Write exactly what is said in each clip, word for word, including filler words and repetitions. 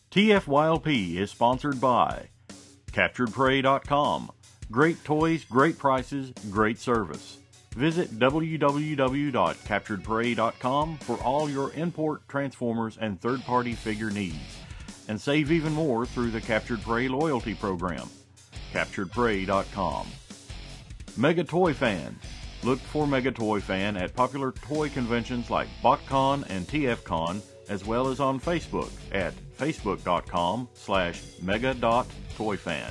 T F Y L P is sponsored by Captured Prey dot com. Great toys, great prices, great service. Visit w w w dot captured prey dot com for all your import, Transformers, and third-party figure needs. And save even more through the Captured Prey loyalty program. Captured Prey dot com. Mega Toy Fan. Look for Mega Toy Fan at popular toy conventions like BotCon and T F Con, as well as on Facebook at facebook dot com slash mega dot toy fan.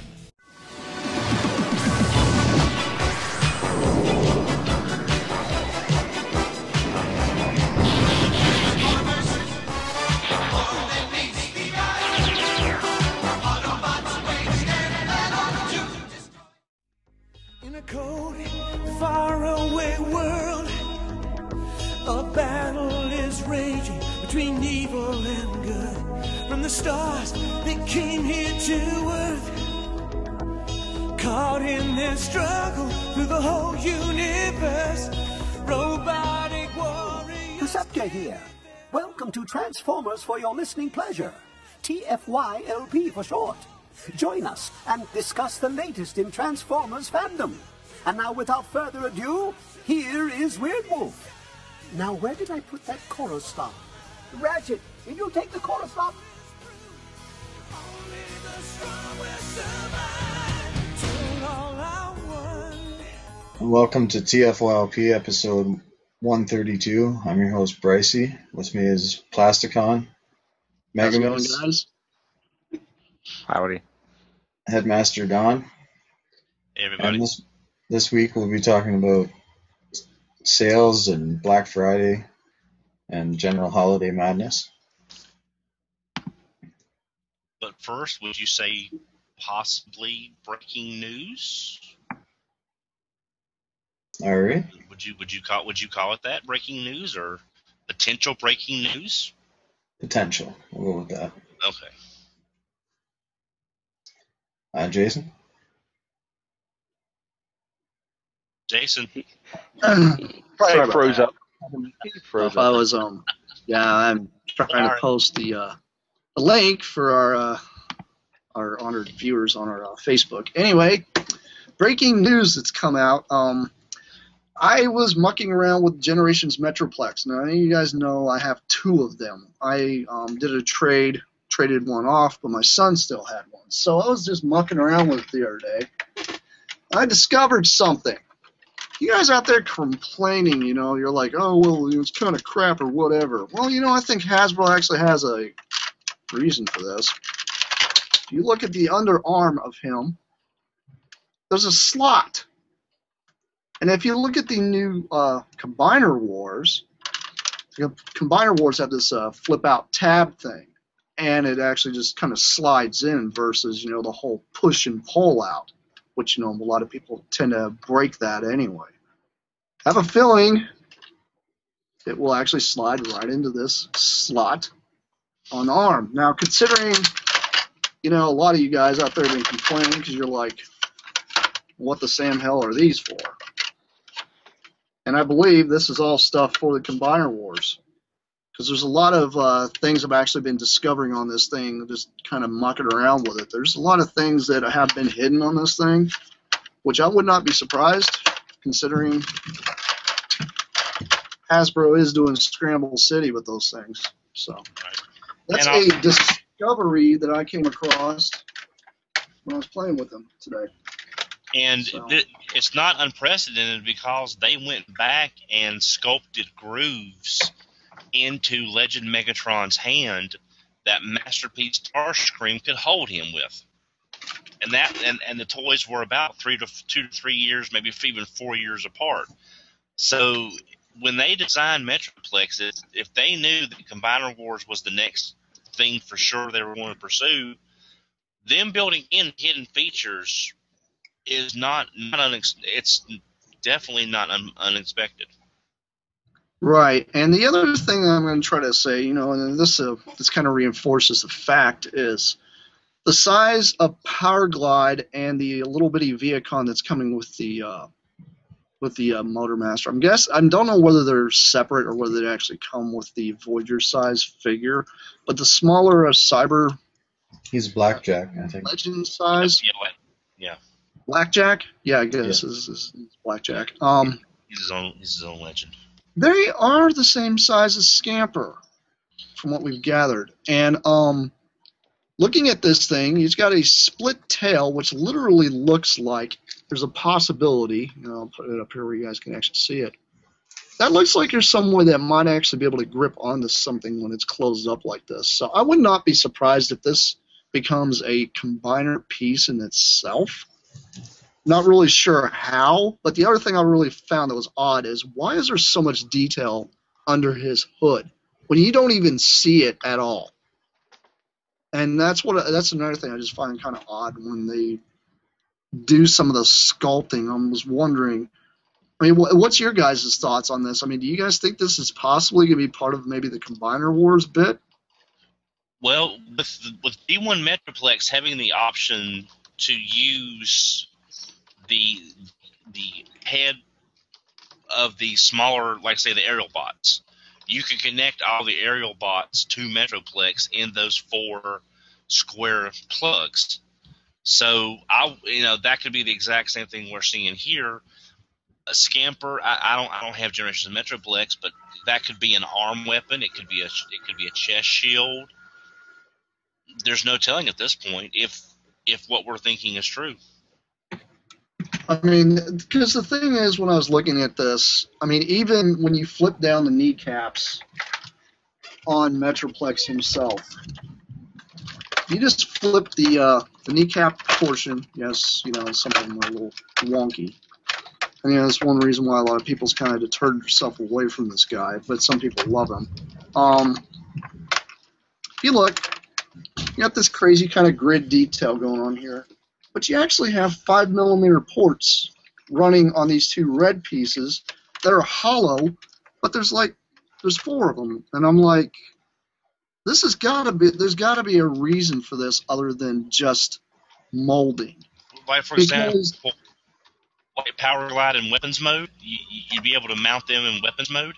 In a cold, faraway world, a battle is raging between evil and good. From the stars that came here to earth, caught in their struggle through the whole universe, robotic warriors. Perceptor here. Welcome to Transformers for your listening pleasure. T F Y L P for short. Join us and discuss the latest in Transformers fandom. And now, without further ado, here is Weird Wolf. Now, where did I put that chorus stop? Ratchet, did you take the chorus stop? Only the strong will survive till all I want. Welcome to T F Y L P episode one thirty-two. I'm your host, Brycey. With me is Plasticon, How's it going, Megamus, guys? Howdy. Headmaster Don. Hey, everybody. And this, this week we'll be talking about sales and Black Friday and general holiday madness. But first, would you say possibly breaking news? All right. Would you would you call would you call it that, breaking news, or potential breaking news? Potential. We'll go with that. Okay. Uh, Jason? Jason. Probably Sorry froze about up. Froze If I up. was um, yeah, I'm trying to Alright. post the uh, the link for our uh, our honored viewers on our uh, Facebook. Anyway, breaking news that's come out. Um, I was mucking around with Generations Metroplex. Now, you guys know I have two of them. I um, did a trade, traded one off, but my son still had one. So I was just mucking around with it the other day. I discovered something. You guys out there complaining, you know, you're like, oh, well, it's kind of crap or whatever. Well, you know, I think Hasbro actually has a reason for this. If you look at the underarm of him, there's a slot. And if you look at the new uh, Combiner Wars, the Combiner Wars have this uh, flip-out tab thing, and it actually just kind of slides in versus, you know, the whole push and pull out, which, you know, a lot of people tend to break that anyway. I have a feeling it will actually slide right into this slot on the arm. Now, considering, you know, a lot of you guys out there have been complaining because you're like, what the Sam hell are these for? And I believe this is all stuff for the Combiner Wars. Because there's a lot of uh, things I've actually been discovering on this thing, just kind of mucking around with it. There's a lot of things that have been hidden on this thing, which I would not be surprised, considering Hasbro is doing Scramble City with those things. So that's And a discovery that I came across when I was playing with them today. And So- th- it's not unprecedented because they went back and sculpted grooves into Legend Megatron's hand that Masterpiece Starscream could hold him with. And that and, and the toys were about three to two to three years, maybe even four years apart. So when they designed Metroplex, if, if they knew that Combiner Wars was the next thing for sure they were going to pursue, them building in hidden features is not not unex- it's definitely not un- unexpected. Right, and the other thing I'm going to try to say, you know, and this uh, this kind of reinforces the fact is the size of Power Glide and the little bitty Viacon that's coming with the uh, with the uh, Motor Master. I'm guess I don't know whether they're separate or whether they actually come with the Voyager size figure, but the smaller uh, Cyber He's Blackjack, I think. Legend size. Yeah, like- yeah. Blackjack? Yeah, I guess Yeah. is is Blackjack. Um, He's his own. He's his own legend. they are the same size as Scamper, from what we've gathered. And um, looking at this thing, he's got a split tail, which literally looks like there's a possibility. You know, I'll put it up here where you guys can actually see it. That looks like there's some way that might actually be able to grip onto something when it's closed up like this. So I would not be surprised if this becomes a combiner piece in itself. Not really sure how, but the other thing I really found that was odd is why is there so much detail under his hood when you don't even see it at all? And that's what that's another thing I just find kind of odd when they do some of the sculpting. I was wondering, I mean, what's your guys' thoughts on this? I mean, do you guys think this is possibly going to be part of maybe the Combiner Wars bit? Well, with with G one Metroplex having the option to use the the head of the smaller, like say the aerial bots, you can connect all the aerial bots to Metroplex in those four square plugs. So I, you know, that could be the exact same thing we're seeing here. A Scamper, I, I don't, I don't have Generations of Metroplex, but that could be an arm weapon. It could be a, it could be a chest shield. There's no telling at this point if if what we're thinking is true. I mean, because the thing is, when I was looking at this, I mean, even when you flip down the kneecaps on Metroplex himself, you just flip the uh, the kneecap portion. Yes, you know, something a little wonky. And you know, that's one reason why a lot of people's kind of deterred themselves away from this guy, but some people love him. Um, if you look, you got this crazy kind of grid detail going on here, but you actually have five millimeter ports running on these two red pieces that are hollow, but there's like there's four of them, and I'm like, this has got to be there's got to be a reason for this other than just molding. Like for Because- example, like Power Glide in weapons mode, you, you'd be able to mount them in weapons mode.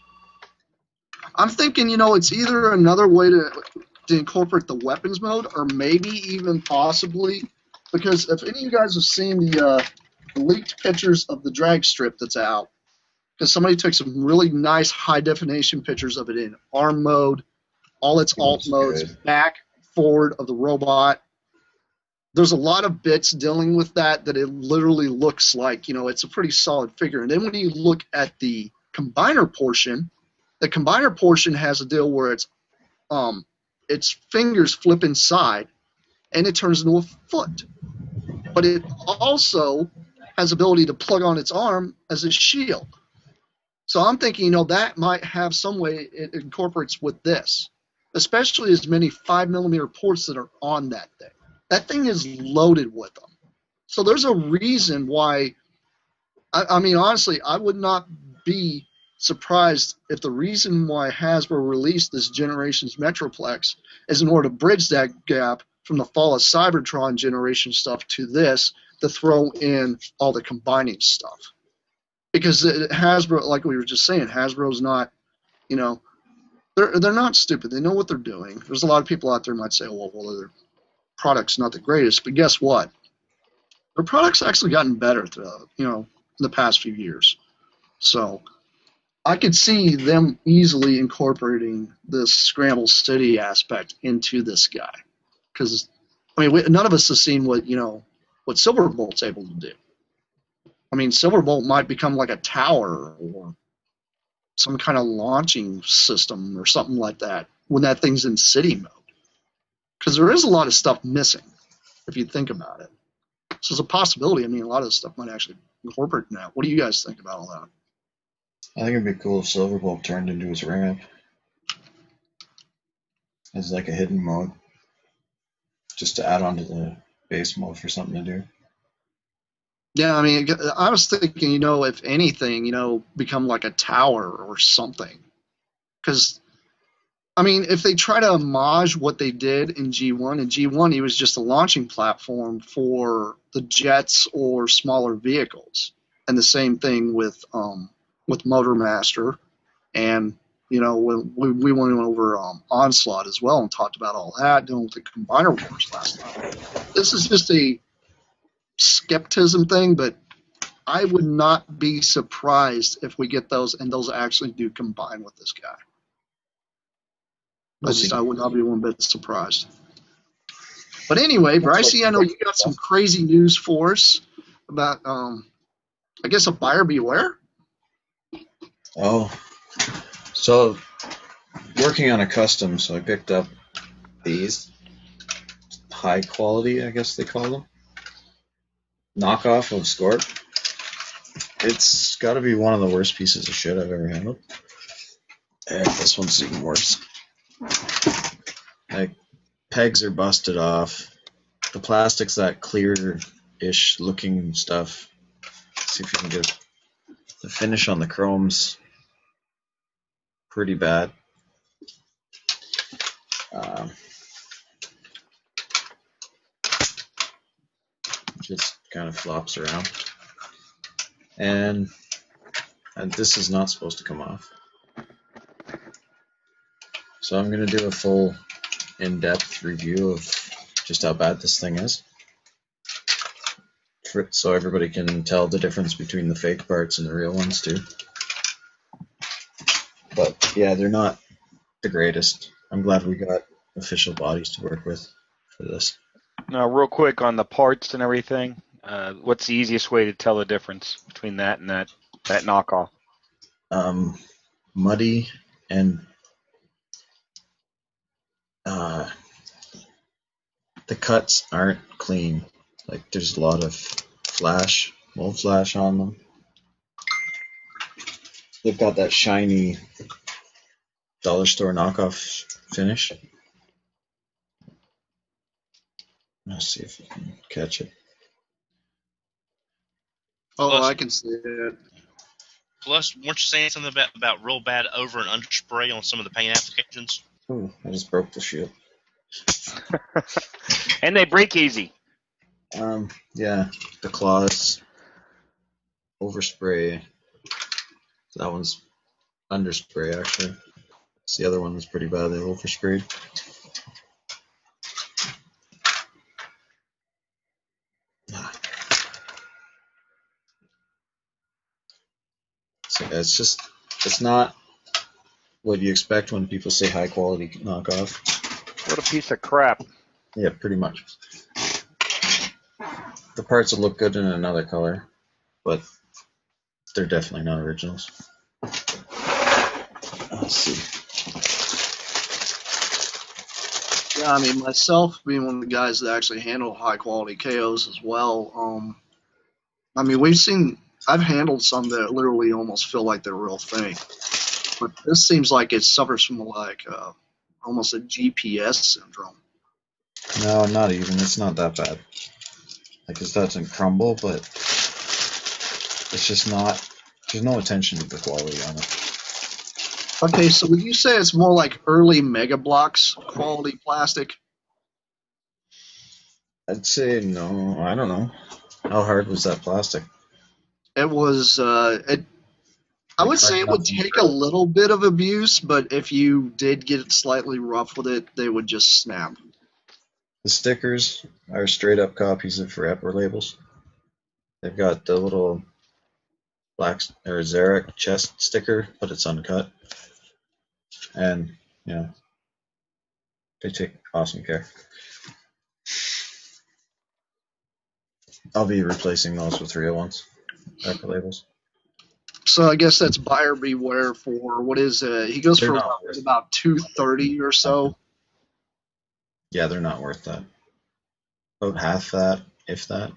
I'm thinking, you know, it's either another way to to incorporate the weapons mode, or maybe even possibly, because if any of you guys have seen the uh, leaked pictures of the drag strip that's out, because somebody took some really nice high definition pictures of it in arm mode, all its alt Looks modes, good. back, forward of the robot. There's a lot of bits dealing with that that it literally looks like, you know, it's a pretty solid figure. And then when you look at the combiner portion, the combiner portion has a deal where it's um its fingers flip inside and it turns into a foot. But it also has ability to plug on its arm as a shield. So I'm thinking, you know, that might have some way it incorporates with this, especially as many five millimeter ports that are on that thing. That thing is loaded with them. So there's a reason why, I, I mean, honestly, I would not be surprised if the reason why Hasbro released this Generations Metroplex is in order to bridge that gap from the Fall of Cybertron generation stuff to this, to throw in all the combining stuff. Because it, Hasbro, like we were just saying, Hasbro's not, you know, they're they're not stupid. They know what they're doing. There's a lot of people out there who might say, well, well, their product's not the greatest, but guess what? Their product's actually gotten better throughout, you know, in the past few years. So I could see them easily incorporating this Scramble City aspect into this guy, because I mean, we, none of us have seen what you know what Silverbolt's able to do. I mean, Silverbolt might become like a tower or some kind of launching system or something like that when that thing's in city mode, because there is a lot of stuff missing if you think about it. So it's a possibility. I mean, a lot of this stuff might actually incorporate in that. What do you guys think about all that? I think it'd be cool if Silverbolt turned into his ramp as like a hidden mode, just to add on to the base mode for something to do. Yeah, I mean, I was thinking, you know, if anything, you know, become like a tower or something. Because, I mean, if they try to homage what they did in G one, in G one, he was just a launching platform for the jets or smaller vehicles. And the same thing with um, with Motormaster and You know, when we, we went over um, Onslaught as well and talked about all that, dealing with the Combiner Wars last time. This is just a skepticism thing, but I would not be surprised if we get those and those actually do combine with this guy. I just I would not be one bit surprised. But anyway, Brycey, I know you got some crazy news for us about, um, I guess, a buyer beware. Oh, so working on a custom, so I picked up these high quality, I guess they call them, knockoff of Scorp. It's got to be one of the worst pieces of shit I've ever handled. And this one's even worse. Like, pegs are busted off. The plastic's that clear-ish looking stuff. Let's see if you can get the finish on the chrome's pretty bad. Um, just kind of flops around. And, and this is not supposed to come off. So I'm going to do a full in-depth review of just how bad this thing is, for, so everybody can tell the difference between the fake parts and the real ones too. But yeah, they're not the greatest. I'm glad we got official bodies to work with for this. Now, real quick on the parts and everything, uh, what's the easiest way to tell the difference between that and that, that knockoff? Um, muddy and uh, the cuts aren't clean. Like, there's a lot of flash, mold flash on them. They've got that shiny dollar store knockoff finish. Let's see if you can catch it. Oh, Plus- I can see it. Plus, weren't you saying something about, about real bad over and under spray on some of the paint applications? Ooh, I just broke the shield. And they break easy. Um, yeah, the claws, overspray. That one's underspray, actually. The other one was pretty bad. They oversprayed. So yeah, it's just, it's not what you expect when people say high quality knockoff. What a piece of crap. Yeah, pretty much. The parts will look good in another color, but they're definitely not originals. Let's see. Yeah, I mean, myself being one of the guys that actually handle high quality K Os as well. Um, I mean, we've seen, I've handled some that literally almost feel like they're real thing. But this seems like it suffers from like uh, almost a G P S syndrome. No, not even. It's not that bad. Like, it doesn't crumble, but it's just not, there's no attention to the quality on it. Okay, so would you say it's more like early Mega Bloks quality plastic? I'd say no. I don't know. How hard was that plastic? It was, uh, it, I would say it would take a little bit of abuse, but if you did get slightly rough with it, they would just snap. The stickers are straight up copies of Forever labels. They've got the little black or Xeric chest sticker, but it's uncut. And, you know, they take awesome care. I'll be replacing those with real ones, Forever labels. So I guess that's buyer beware for what is uh he goes They're for not about, worth it. about two thirty or so. Yeah, they're not worth that. About half that, if that.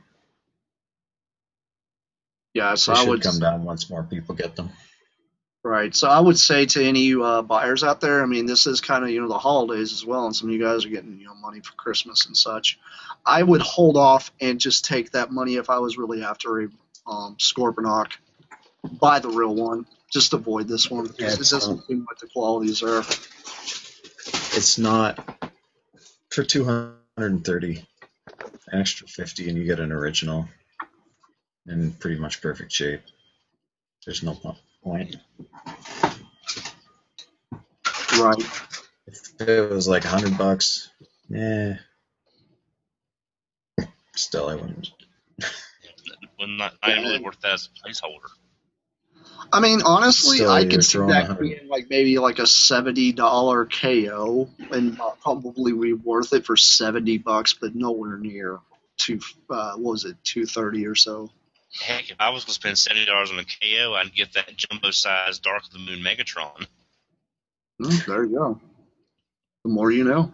Yeah, so They I should would come down once more people get them. right. So I would say to any uh, buyers out there, I mean, this is kind of you know the holidays as well, and some of you guys are getting you know money for Christmas and such. I would hold off and just take that money if I was really after a um, Scorponok. Buy the real one. Just avoid this one because Yeah, it it's doesn't not- seem like the qualities are. It's not for two hundred thirty, an extra fifty, and you get an original in pretty much perfect shape. There's no po- point. Right. If it was like a hundred bucks, eh. Still, I wouldn't. Well, not, not even really worth that as a placeholder. I mean, honestly, Still, I you're could see throwing a that hundred. being like maybe like a seventy dollar K O and uh, probably be worth it for seventy bucks, but nowhere near two. Uh, what was it, two thirty or so? Heck, if I was going to spend seventy dollars on a K O, I'd get that jumbo-sized Dark of the Moon Megatron. Mm, there you go. The more you know.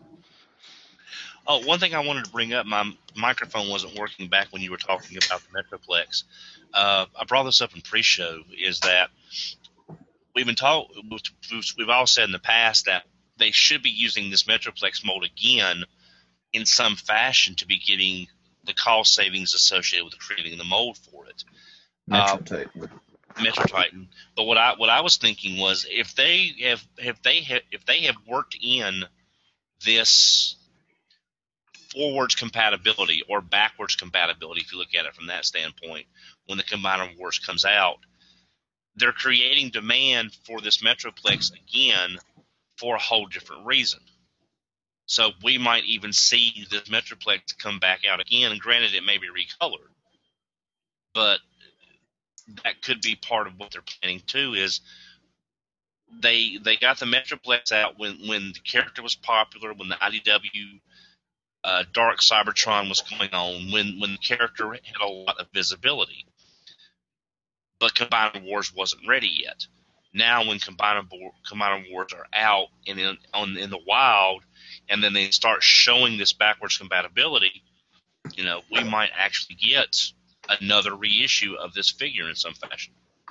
Oh, one thing I wanted to bring up, my microphone wasn't working back when you were talking about the Metroplex. Uh, I brought this up in pre-show, is that we've been talk, we've all said in the past that they should be using this Metroplex mold again in some fashion to be getting the cost savings associated with creating the mold for it. Metro Uh, Titan. Metro Titan. But what I what I was thinking was if they have if they have if they have worked in this forwards compatibility or backwards compatibility, if you look at it from that standpoint, when the Combiner Wars comes out, they're creating demand for this Metroplex again for a whole different reason. So we might even see this Metroplex come back out again, and granted it may be recolored, but that could be part of what they're planning too, is they they got the Metroplex out when, when the character was popular, when the I D W uh, Dark Cybertron was going on, when, when the character had a lot of visibility. But Combiner Wars wasn't ready yet. Now when Combiner, Combiner Wars are out and in, on, in the wild, and then they start showing this backwards compatibility, you know, we might actually get another reissue of this figure in some fashion.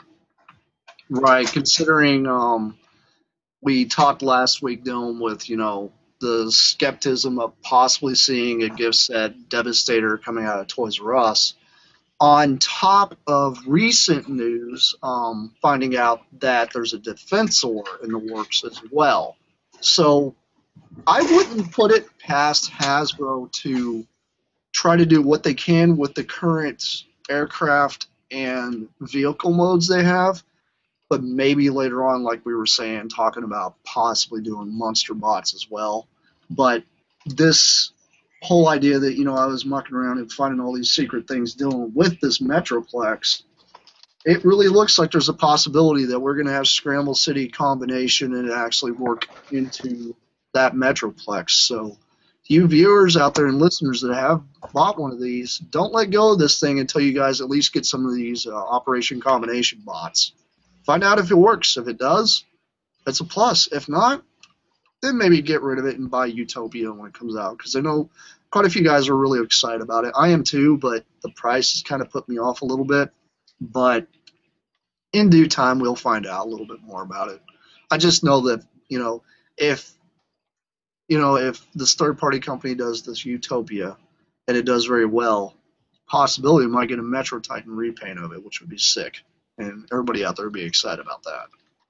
Right, considering um, we talked last week, Dylan, with, you know, the skepticism of possibly seeing a gift set Devastator coming out of Toys R Us, on top of recent news, um, finding out that there's a Defensor in the works as well. So I wouldn't put it past Hasbro to try to do what they can with the current aircraft and vehicle modes they have, but maybe later on, like we were saying, talking about possibly doing monster bots as well. But this whole idea that, you know, I was mucking around and finding all these secret things dealing with this Metroplex, it really looks like there's a possibility that we're going to have Scramble City combination and actually work into that Metroplex. So you viewers out there and listeners that have bought one of these, don't let go of this thing until you guys at least get some of these uh, Operation Combination bots. Find out if it works. If it does, that's a plus. If not, then maybe get rid of it and buy Utopia when it comes out, because I know quite a few guys are really excited about it. I am too, but the price has kind of put me off a little bit. But in due time, we'll find out a little bit more about it. I just know that, you know, if you know if this third-party company does this Utopia and it does very well, possibility we might get a Metro Titan repaint of it, which would be sick. And everybody out there would be excited about that.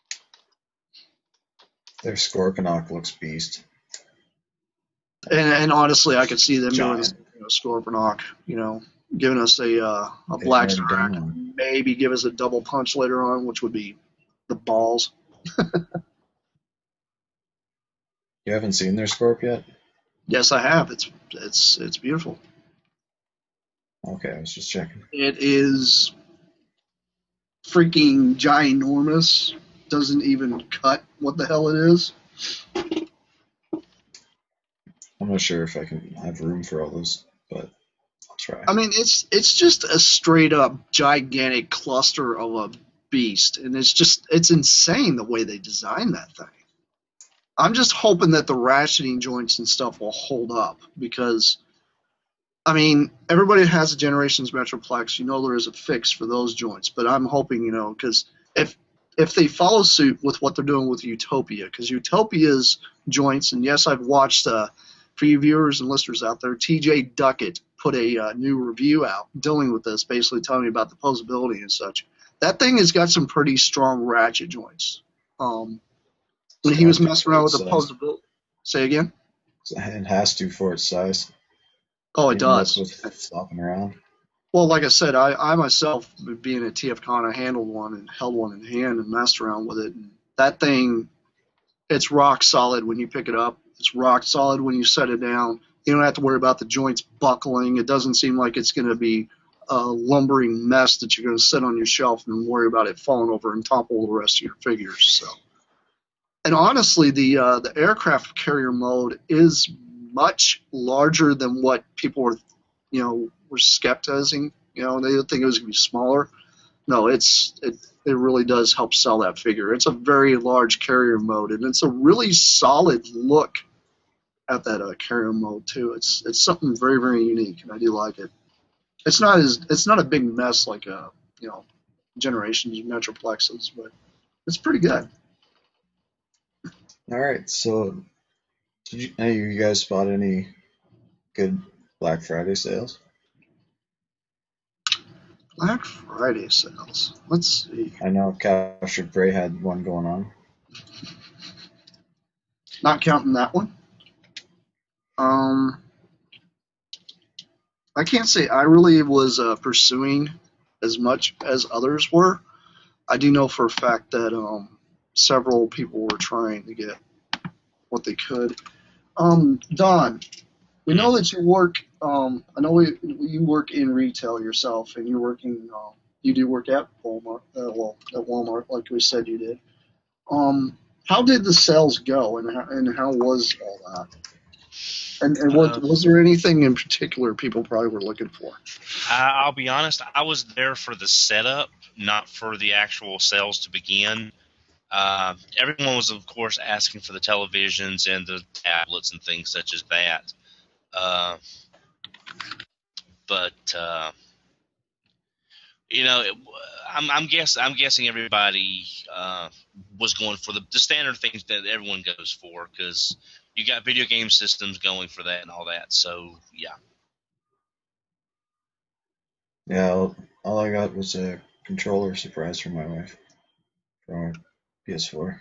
Their Scorponok looks beast. And, and honestly, I could see them Giant. doing you know, Scorponok, you know, giving us a uh, a They've Black never Star, done one. maybe give us a double punch later on, which would be the balls. You haven't seen their Scorp yet? Yes, I have. It's it's it's beautiful. Okay, I was just checking. It is freaking ginormous. Doesn't even cut what the hell it is. I'm not sure if I can have room for all those, but I'll try. I mean, it's it's just a straight up gigantic cluster of a beast, and it's just it's insane the way they designed that thing. I'm just hoping that the ratcheting joints and stuff will hold up, because, I mean, everybody that has a Generations Metroplex, you know there is a fix for those joints, but I'm hoping, you know, because if if they follow suit with what they're doing with Utopia, because Utopia's joints, and yes, I've watched, uh, for you viewers and listeners out there, T J Duckett put a uh, new review out dealing with this, basically telling me about the posability and such. That thing has got some pretty strong ratchet joints. Um, when he was messing around with the posability, say again? It has to for its size. Oh, it Even does. With flopping around. Well, like I said, I, I myself, being at T F Con, I handled one and held one in hand and messed around with it. And that thing, it's rock solid when you pick it up. It's rock solid when you set it down. You don't have to worry about the joints buckling. It doesn't seem like it's going to be a lumbering mess that you're going to sit on your shelf and worry about it falling over and topple the rest of your figures. So, and honestly, the uh, the aircraft carrier mode is much larger than what people were, you know, were skeptizing. You know, they didn't think it was going to be smaller. No, it's it. It really does help sell that figure. It's a very large carrier mode, and it's a really solid look at that uh, carrier mode too. It's it's something very very unique, and I do like it. It's not as it's not a big mess like a you know Generations Metroplexes, but it's pretty good. All right, so did you, any of you guys spot any good Black Friday sales? Black Friday sales. Let's see. I know Captured Prey had one going on. Not counting that one. Um, I can't say I really was uh, pursuing as much as others were. I do know for a fact that um, several people were trying to get what they could. Um, Don, we know that you work. Um, I know we, you work in retail yourself, and you're working. Uh, you do work at Walmart. Uh, well, at Walmart, like we said you did. Um, how did the sales go, and how, and how was all that? And, and what, uh, was there anything in particular people probably were looking for? I'll be honest. I was there for the setup, not for the actual sales to begin. Uh, everyone was, of course, asking for the televisions and the tablets and things such as that. Uh, but uh, you know, it, I'm, I'm guess I'm guessing everybody uh, was going for the, the standard things that everyone goes for, because you got video game systems going for that and all that. So yeah. Yeah, all, all I got was a controller surprise from my wife from P S four.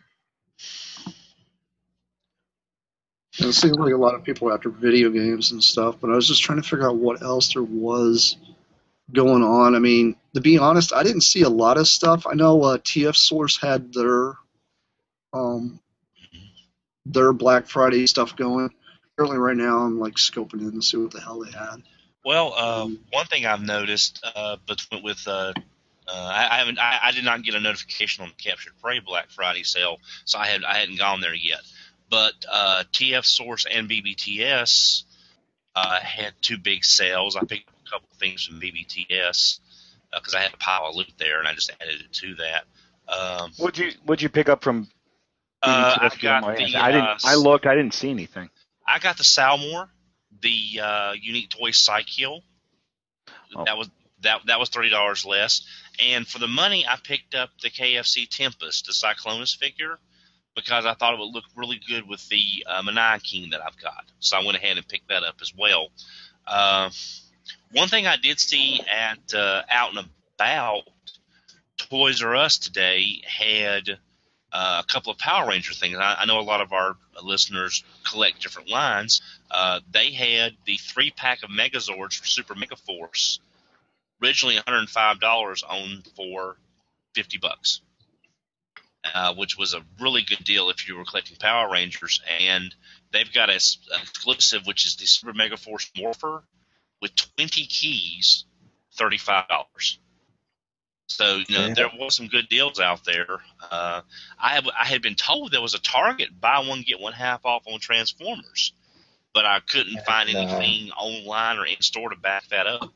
It seems like a lot of people are after video games and stuff, but I was just trying to figure out what else there was going on. I mean, to be honest, I didn't see a lot of stuff. I know uh, T F Source had their um, their Black Friday stuff going. Currently, right now, I'm like scoping in to see what the hell they had. Well, uh, one thing I've noticed uh, between with uh, uh, I, I haven't I, I did not get a notification on the Captured Prey Black Friday sale, so I had I hadn't gone there yet. But uh, T F Source and B B T S uh, had two big sales. I picked up a couple of things from B B T S because uh, I had a pile of loot there, and I just added it to that. Um, What'd you What'd you pick up from? Uh, I got the. I didn't. Uh, I looked. I didn't see anything. I got the Salmore, the uh, Unique Toy Psyche-Kill. Oh. That was that that was thirty dollars less, and for the money, I picked up the K F C Tempest, the Cyclonus figure, because I thought it would look really good with the uh, Manai King that I've got. So I went ahead and picked that up as well. Uh, one thing I did see at uh, out and about, Toys R Us today had uh, a couple of Power Ranger things. I, I know a lot of our listeners collect different lines. Uh, they had the three-pack of Megazords for Super Mega Force, originally one hundred five dollars, on for fifty bucks. Uh, which was a really good deal if you were collecting Power Rangers. And they've got an exclusive, which is the Super Mega Force Morpher with twenty keys, thirty-five dollars. So, you know, yeah. There was some good deals out there. Uh, I, have, I had been told there was a Target buy one, get one half off on Transformers, but I couldn't find no. anything online or in store to back that up.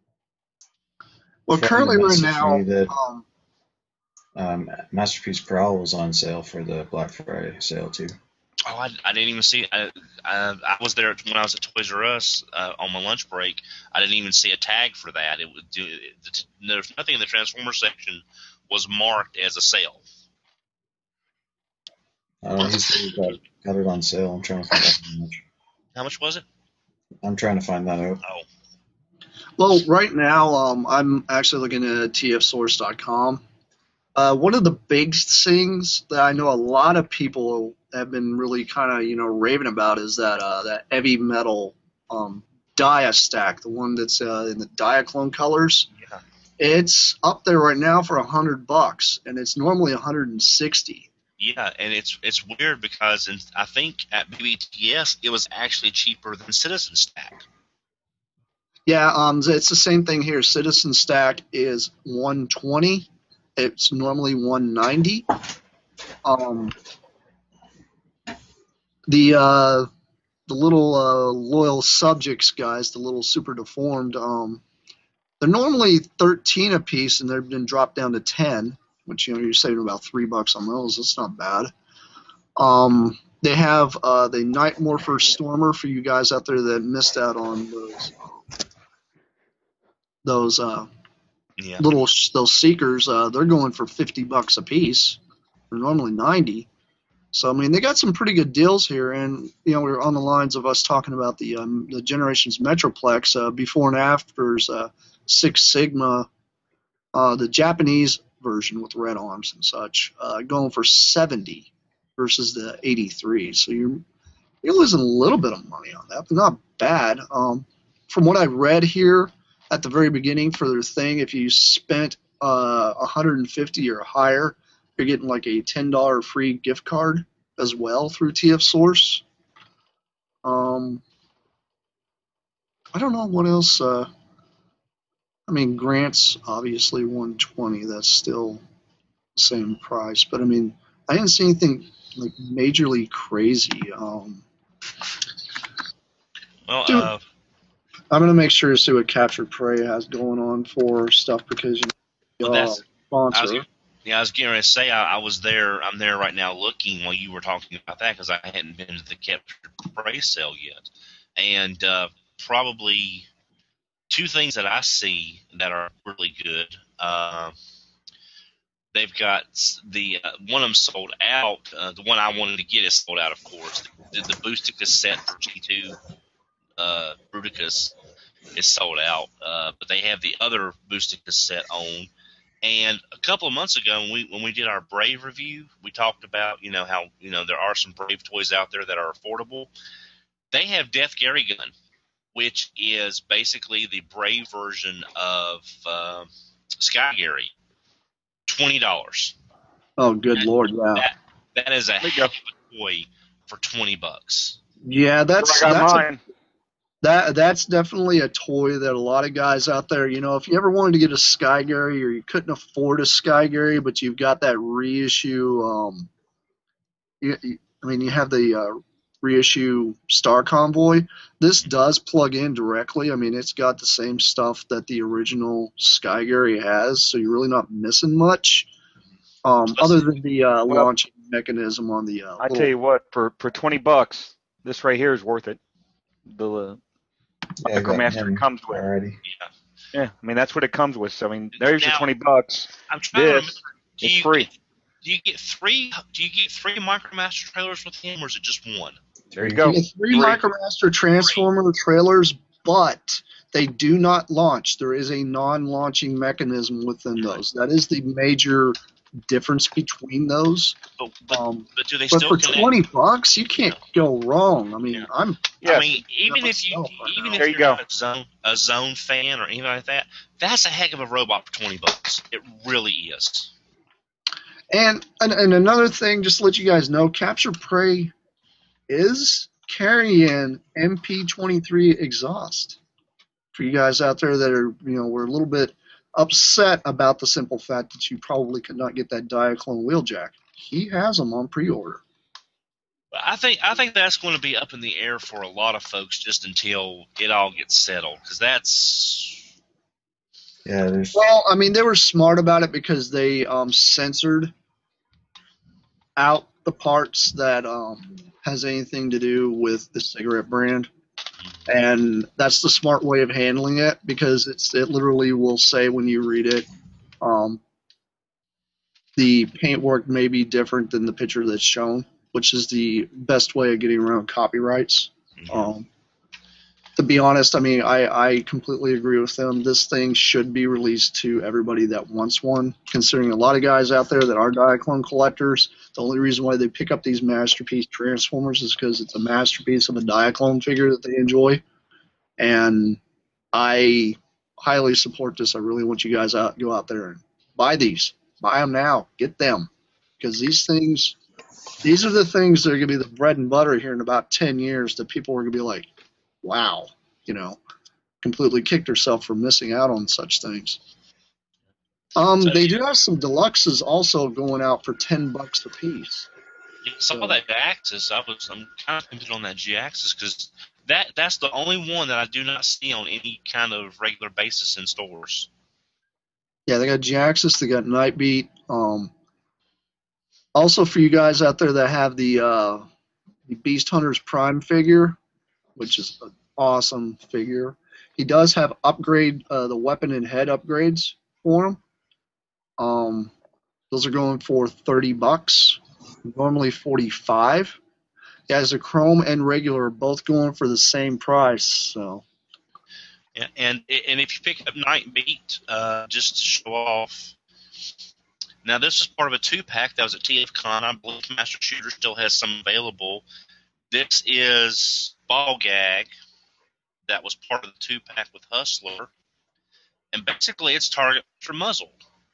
Well, currently right now, that, um, um, Masterpiece Prowl was on sale for the Black Friday sale too. Oh, I, I didn't even see. I, I I was there when I was at Toys R Us uh, on my lunch break. I didn't even see a tag for that. It was it, there's nothing in the Transformers section was marked as a sale. I don't know. He said he got, got it on sale. I'm trying to find out how much. How much was it? I'm trying to find that out. Oh. Well, right now, um, I'm actually looking at T F source dot com. Uh, one of the big things that I know a lot of people have been really kind of, you know, raving about is that uh, that heavy metal um, Dia stack, the one that's uh, in the Diaclone colors. Yeah. It's up there right now for a hundred bucks, and it's normally a hundred and sixty. Yeah, and it's it's weird because in, I think at B B T S it was actually cheaper than Citizen Stack. Yeah, um, it's the same thing here. Citizen Stack is one twenty. It's normally one ninety. Um, the uh, the little uh, loyal subjects guys, the little super deformed, um, they're normally thirteen a piece, and they've been dropped down to ten, which you know you're saving about three bucks on those. That's not bad. Um, they have uh, the Night Morpher Stormer for you guys out there that missed out on those those uh, Yeah. little those seekers. Uh, they're going for fifty bucks a piece. They're normally ninety. So I mean, they got some pretty good deals here, and you know we're on the lines of us talking about the um, the Generations Metroplex uh, before and afters, uh, Six Sigma, uh, the Japanese version with red arms and such, uh, going for seventy versus the eighty-three. So you're you're losing a little bit of money on that, but not bad. Um, from what I read here at the very beginning for their thing, if you spent uh, one hundred fifty or higher, you're getting like a ten dollars free gift card as well through T F Source. Um, I don't know what else. Uh, I mean, Grant's obviously one twenty. That's still the same price. But, I mean, I didn't see anything like majorly crazy. Um, Well, Dude. uh, I'm going to make sure to see what Captured Prey has going on for stuff because, you know, Well, that's- sponsor. I was, yeah, I was getting ready to say I, I was there. I'm there right now looking while you were talking about that because I hadn't been to the Captured Prey sale yet, and uh, probably two things that I see that are really good. Uh, they've got the uh, one of them sold out. Uh, the one I wanted to get is sold out, of course. The, the boosted cassette for G two uh, Bruticus is sold out, uh, but they have the other boosted cassette on. And a couple of months ago, when we when we did our Brave review, we talked about you know how you know there are some Brave toys out there that are affordable. They have Death Gary Gun, which is basically the Brave version of uh, Sky Gary. Twenty dollars. Oh, good lord, yeah. That that is a you heck go. of a toy for twenty bucks. Yeah, that's I got that's a, mine. that that's definitely a toy that a lot of guys out there, you know, if you ever wanted to get a Sky Gary or you couldn't afford a Sky Gary, but you've got that reissue, um, you, you- I mean, you have the uh, reissue Star Convoy. This does plug in directly. I mean, it's got the same stuff that the original Sky Gary has, so you're really not missing much. Um, other than the uh, Well, launching mechanism on the uh, I little- tell you what, for for twenty bucks, this right here is worth it. The uh, Yeah, I got Micromaster him it comes with. already. Yeah, I mean that's what it comes with. So I mean, there's your Now- twenty bucks. I'm trying to remember. This Do is you free. Get, do you get three? Do you get three Micromaster trailers with him, or is it just one? There you Three. go. You get three Three. Micromaster Transformer trailers, but they do not launch. There is a non-launching mechanism within those. That is the major difference between those. But but, Um, but do they but still for connect? twenty bucks, you can't go wrong. I mean, Yeah. I'm Yeah. I mean, even Not if you myself right even now. if There you're you go. not a zone a zone fan or anything like that, that's a heck of a robot for twenty bucks. It really is. And, and and another thing, just to let you guys know, Capture Prey is carrying M P twenty-three exhaust. For you guys out there that are, you know, we're a little bit upset about the simple fact that you probably could not get that Diaclone Wheeljack. He has them on pre-order. But I think I think that's going to be up in the air for a lot of folks just until it all gets settled, because that's Yeah, there's Well, I mean, they were smart about it because they um, censored out the parts that um, has anything to do with the cigarette brand. And that's the smart way of handling it because it's it literally will say when you read it, um, the paintwork may be different than the picture that's shown, which is the best way of getting around copyrights. Um, to be honest, I mean, I, I completely agree with them. This thing should be released to everybody that wants one, considering a lot of guys out there that are Diaclone collectors. The only reason why they pick up these Masterpiece Transformers is because it's a masterpiece of a Diaclone figure that they enjoy. And I highly support this. I really want you guys out go out there and buy these. Buy them now. Get them. Because these things these are the things that are going to be the bread and butter here in about ten years that people are going to be like, wow, you know, completely kicked herself for missing out on such things. Um, So, they do have some deluxes also going out for ten bucks a piece. yeah, some of that G-Axis, I was I'm kind of tempted on that G-Axis because that that's the only one that I do not see on any kind of regular basis in stores. Yeah, they got G-Axis, they got Nightbeat. Um, also for you guys out there that have the uh, the Beast Hunters Prime figure, which is an awesome figure. He does have upgrade uh, the weapon and head upgrades for him. Um, those are going for thirty bucks, normally forty-five. Yeah, as a chrome and regular are both going for the same price. So Yeah, and and if you pick up Nightbeat, uh, just to show off. Now this is part of a two pack that was at T F Con. I believe Master Shooter still has some available. This is Ball Gag that was part of the two pack with Hustler, and basically it's target for muzzle.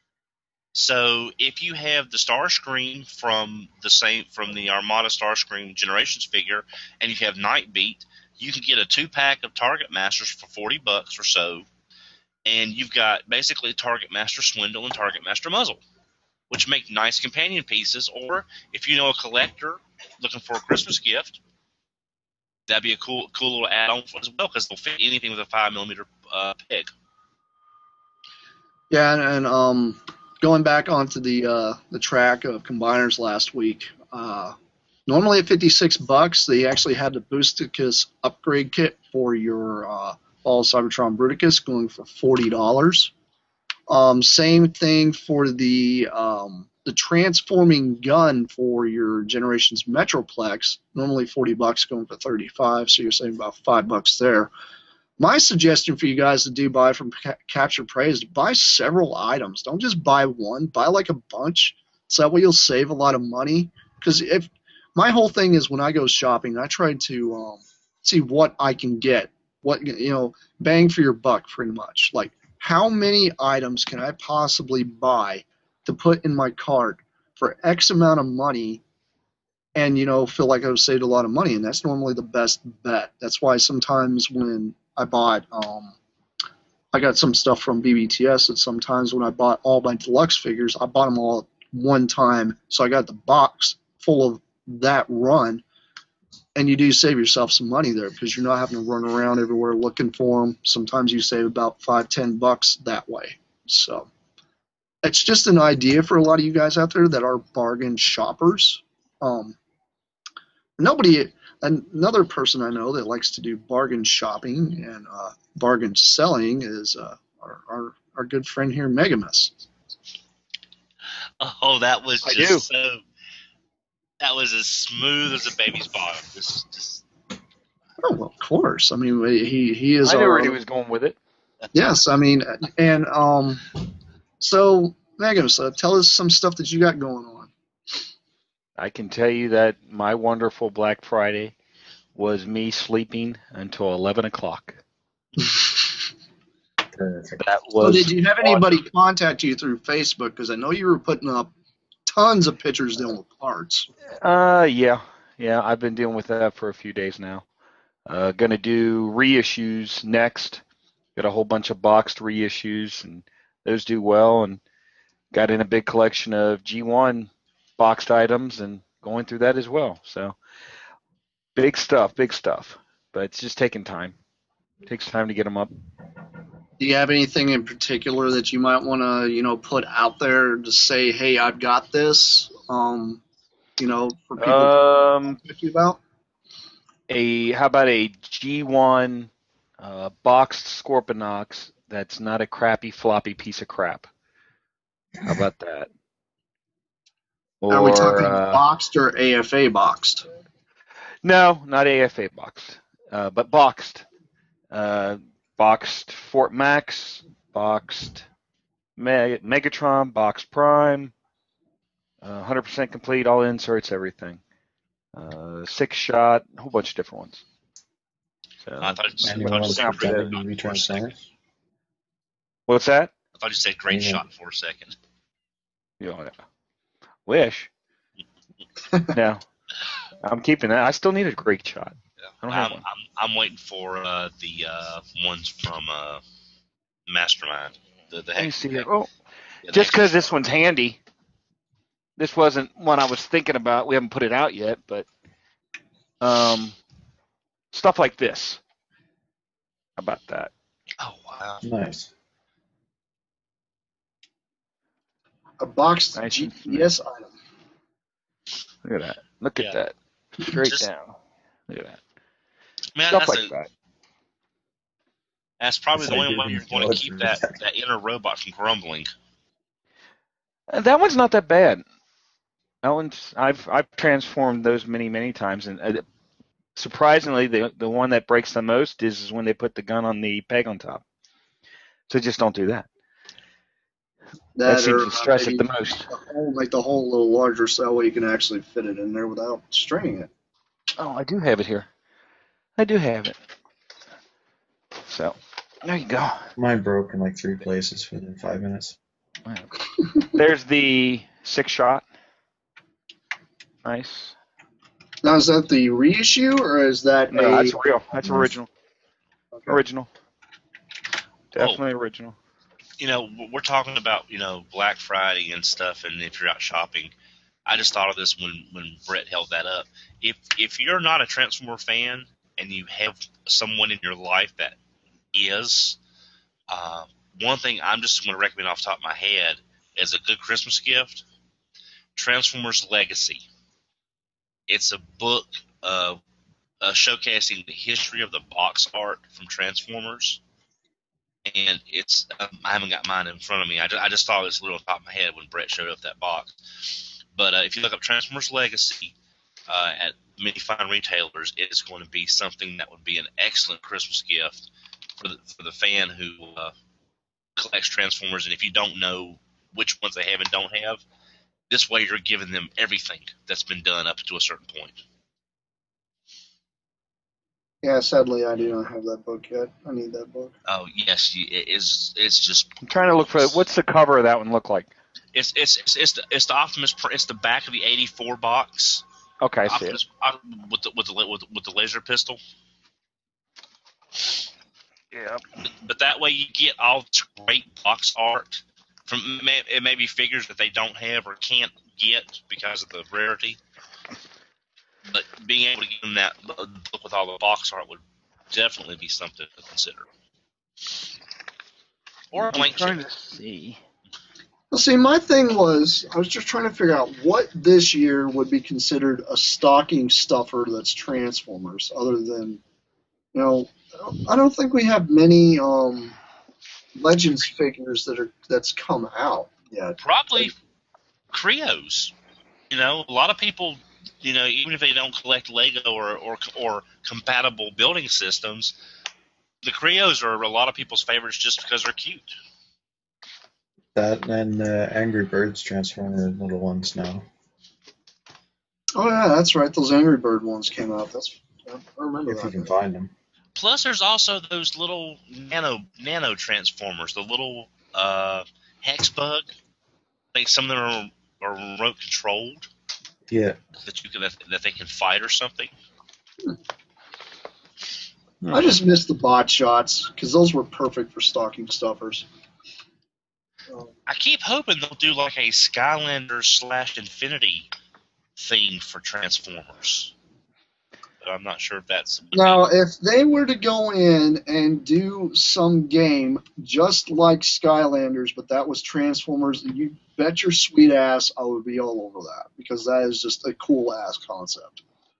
So if you have the Starscream from the same from the Armada Starscream Generations figure, and you have Nightbeat, you can get a two pack of Target Masters for forty bucks or so, and you've got basically Target Master Swindle and Target Master Muzzle, which make nice companion pieces. Or if you know a collector looking for a Christmas gift, that'd be a cool cool little add-on as well because they'll fit anything with a five millimeter uh, peg. yeah, and, and um, going back onto the uh, the track of combiners last week. Uh, normally at fifty-six bucks, they actually had the Boosticus upgrade kit for your uh, Ball of Cybertron Bruticus going for forty dollars. Um, same thing for the um, the transforming gun for your Generations Metroplex. Normally forty bucks, going for thirty-five. So you're saving about five bucks there. My suggestion for you guys to do buy from Ca- Captured Prey is to buy several items. Don't just buy one. Buy like a bunch. So that way you'll save a lot of money. Because if my whole thing is when I go shopping, I try to um, see what I can get. What you know, bang for your buck, pretty much. Like, how many items can I possibly buy to put in my cart for X amount of money and, you know, feel like I've saved a lot of money? And that's normally the best bet. That's why sometimes when I bought, um, I got some stuff from B B T S, and sometimes when I bought all my deluxe figures, I bought them all at one time. So I got the box full of that run. And you do save yourself some money there because you're not having to run around everywhere looking for them. Sometimes you save about five, ten bucks that way. So it's just an idea for a lot of you guys out there that are bargain shoppers. Um, nobody, another person I know that likes to do bargain shopping and uh, bargain selling is uh, our, our our good friend here, Megamus. Oh, that was I just do. so. That was as smooth as a baby's bottom. Just, just Oh, well, of course. I mean, he he is. I knew our, where he was going with it. Yes, I mean, and um, so Megamus, uh, tell us some stuff that you got going on. I can tell you that my wonderful Black Friday was me sleeping until eleven o'clock. That So was. did you have anybody contact you through Facebook? Because I know you were putting up tons of pictures dealing with parts. Uh, yeah, yeah. I've been dealing with that for a few days now. Uh, gonna do reissues next. Got a whole bunch of boxed reissues, and those do well. And got in a big collection of G one boxed items, and going through that as well. So big stuff, big stuff. But it's just taking time. It takes time to get them up. Do you have anything in particular that you might want to, you know, put out there to say, hey, I've got this, um, you know, for people Um, to talk to you about? a how about a G one uh, boxed Scorpionox that's not a crappy floppy piece of crap? How about that? Or, Are we talking uh, boxed or A F A boxed? no, not A F A boxed, uh, but boxed. Uh, boxed Fort Max, boxed Me- Megatron, boxed Prime, uh, one hundred percent complete, all inserts, everything. Uh, six shot, a whole bunch of different ones. So, I thought you, I Manual thought you said out for great that. shot B B for a second. Transformers. what's that? I thought you said great Yeah. shot for a second. You know, wish. No, I'm keeping that. I still need a great shot. I don't have I'm, one. I'm I'm waiting for uh, the uh, ones from uh, Mastermind. The the Let me heck, see the here. heck, Oh, the just heck- because this one's handy. This wasn't one I was thinking about. We haven't put it out yet, but um, stuff like this. How about that? Oh wow! Nice. A boxed Nice G and P S item. Look at that. Look Yeah. at that. Straight Just- down. Look at that. Man, Stuff that's, like a, that. that's probably It's the like only way giving you're going to blood keep for that, that. that inner robot from grumbling. And that one's not that bad. That one's I've I've transformed those many many times, and uh, surprisingly, the the one that breaks the most is, is when they put the gun on the peg on top. So just don't do that. That, seems or, to uh, stress maybe it the most. the hole, make the hole a little larger so that way you can actually fit it in there without straining it. Oh, I do have it here. I do have it. So there you go. Mine broke in like three places within five minutes. Wow. There's the six shot. Nice. Now, is that the reissue or is that No, a? that's real. That's original. Okay. Original. Definitely original. You know, we're talking about, you know, Black Friday and stuff, and if you're out shopping, I just thought of this when, when Brett held that up. If if you're not a Transformer fan and you have someone in your life that is, uh, one thing I'm just going to recommend off the top of my head as a good Christmas gift, Transformers Legacy. It's a book uh, uh, showcasing the history of the box art from Transformers. And it's um, I haven't got mine in front of me. I just, I just thought it was a little on top of my head when Brett showed up that box. But uh, if you look up Transformers Legacy uh, at many fine retailers, it is going to be something that would be an excellent Christmas gift for the for the fan who uh, collects Transformers. And if you don't know which ones they have and don't have, this way you're giving them everything that's been done up to a certain point. Yeah, sadly, I do not have that book yet. I need that book. Oh yes, you, it is. It's just I'm trying to look for what's the cover of that one look like. it's it's it's, it's the it's the Optimus. pr- It's the back of the eighty-four box. Okay, I see it. Optimus uh, with the with the with, the- with the laser pistol. Yeah. But that way you get all this great box art from it may be figures that they don't have or can't get because of the rarity. But being able to give them that book with all the box art would definitely be something to consider. Or a I'm blank trying check. to see. Well, see, my thing was, I was just trying to figure out what this year would be considered a stocking stuffer that's Transformers, other than, you know, I don't think we have many um, Legends figures that are that's come out yet. Probably Creos. You know, a lot of people, you know, even if they don't collect Lego or or, or compatible building systems, the Creos are a lot of people's favorites just because they're cute. That and uh, Angry Birds Transformer little ones now. Oh yeah, that's right. Those Angry Bird ones came out. That's I remember If you that. can find them. Plus, there's also those little nano nano transformers, the little uh, hex bug. I think some of them are, are remote controlled Yeah. that you can that, that they can fight or something. I just missed the bot shots because those were perfect for stocking stuffers. Um, I keep hoping they'll do like a Skylander slash Infinity theme for Transformers. But I'm not sure if that's Now, if they were to go in and do some game just like Skylanders, but that was Transformers, you bet your sweet ass I would be all over that because that is just a cool ass concept.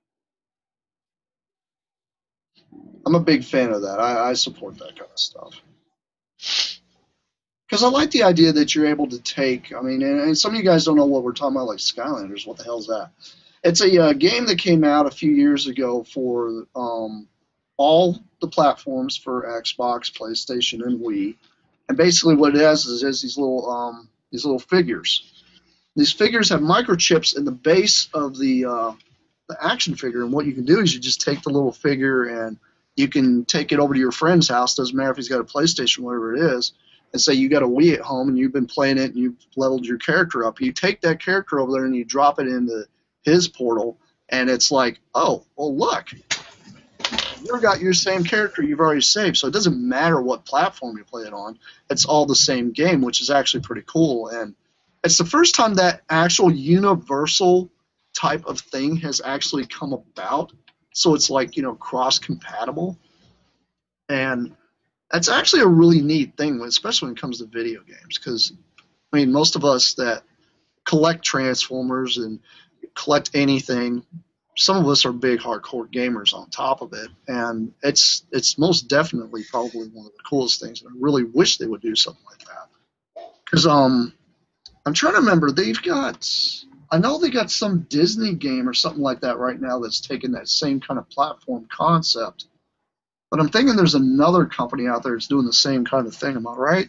I'm a big fan of that. I, I support that kind of stuff. Because I like the idea that you're able to take, I mean, and, and some of you guys don't know what we're talking about, like Skylanders. What the hell is that? It's a uh, game that came out a few years ago for um, all the platforms for Xbox, PlayStation, and Wii. And basically, what it has is, is these little um, these little figures. These figures have microchips in the base of the uh, the action figure, and what you can do is you just take the little figure and you can take it over to your friend's house. Doesn't matter if he's got a PlayStation, whatever it is, and say you got a Wii at home and you've been playing it and you've leveled your character up. You take that character over there and you drop it in the his portal, and it's like, oh, well, look, you've got your same character you've already saved, so it doesn't matter what platform you play it on. It's all the same game, which is actually pretty cool. And it's the first time that actual universal type of thing has actually come about. So it's like, you know, cross-compatible. And that's actually a really neat thing, especially when it comes to video games. Because, I mean, most of us that collect Transformers and collect anything, some of us are big hardcore gamers on top of it. And it's it's most definitely probably one of the coolest things. And I really wish they would do something like that. Because um, I'm trying to remember, they've got... I know they got some Disney game or something like that right now that's taking that same kind of platform concept. But I'm thinking there's another company out there that's doing the same kind of thing. Am I right?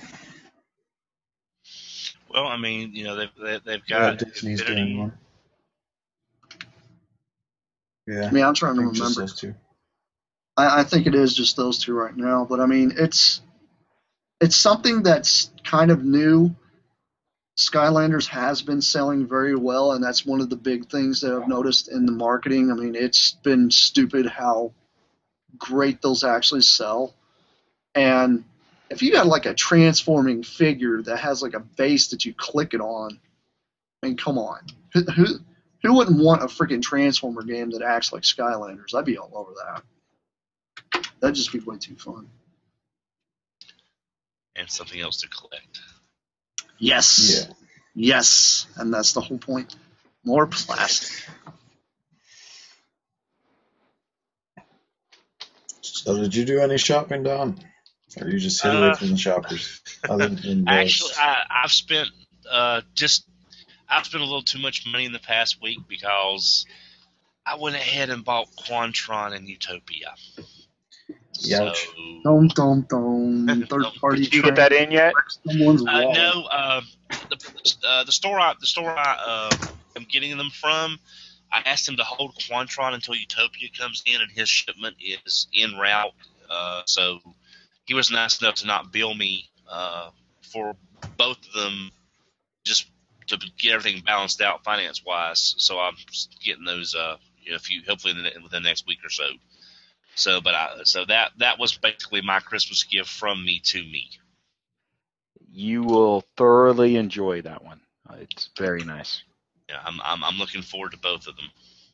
Well, I mean, you know, they've they, they've Yeah, got Disney's Infinity. doing one. Yeah. I mean, I'm trying to I think just remember. those two. I, I think it is just those two right now. But I mean, it's it's something that's kind of new. Skylanders has been selling very well, and that's one of the big things that I've noticed in the marketing. I mean, it's been stupid how great those actually sell. And if you got like a transforming figure that has like a base that you click it on, I mean, come on. Who, who, who wouldn't want a freaking Transformer game that acts like Skylanders? I'd be all over that. That'd just be way too fun. And something else to collect. Yes. Yeah. Yes. And that's the whole point. More plastic. So did you do any shopping, Don? Or you just hid away Uh, from the shoppers? Other than the- Actually, I, I've spent uh, just I've spent a little too much money in the past week because I went ahead and bought Quantron and Utopia. Youch. So, Dum, dum, dum. Third party. Did you get that in yet? Someone's uh, wall. no, uh, the uh, the store I the store I uh, am getting them from. I asked him to hold Quantron until Utopia comes in, and his shipment is en route. Uh, so he was nice enough to not bill me uh, for both of them, just to get everything balanced out finance wise. So I'm getting those uh, in a few, hopefully in the, within the next week or so. So, but I, so that that was basically my Christmas gift from me to me. You will thoroughly enjoy that one. Uh, It's very nice. Yeah, I'm I'm I'm looking forward to both of them.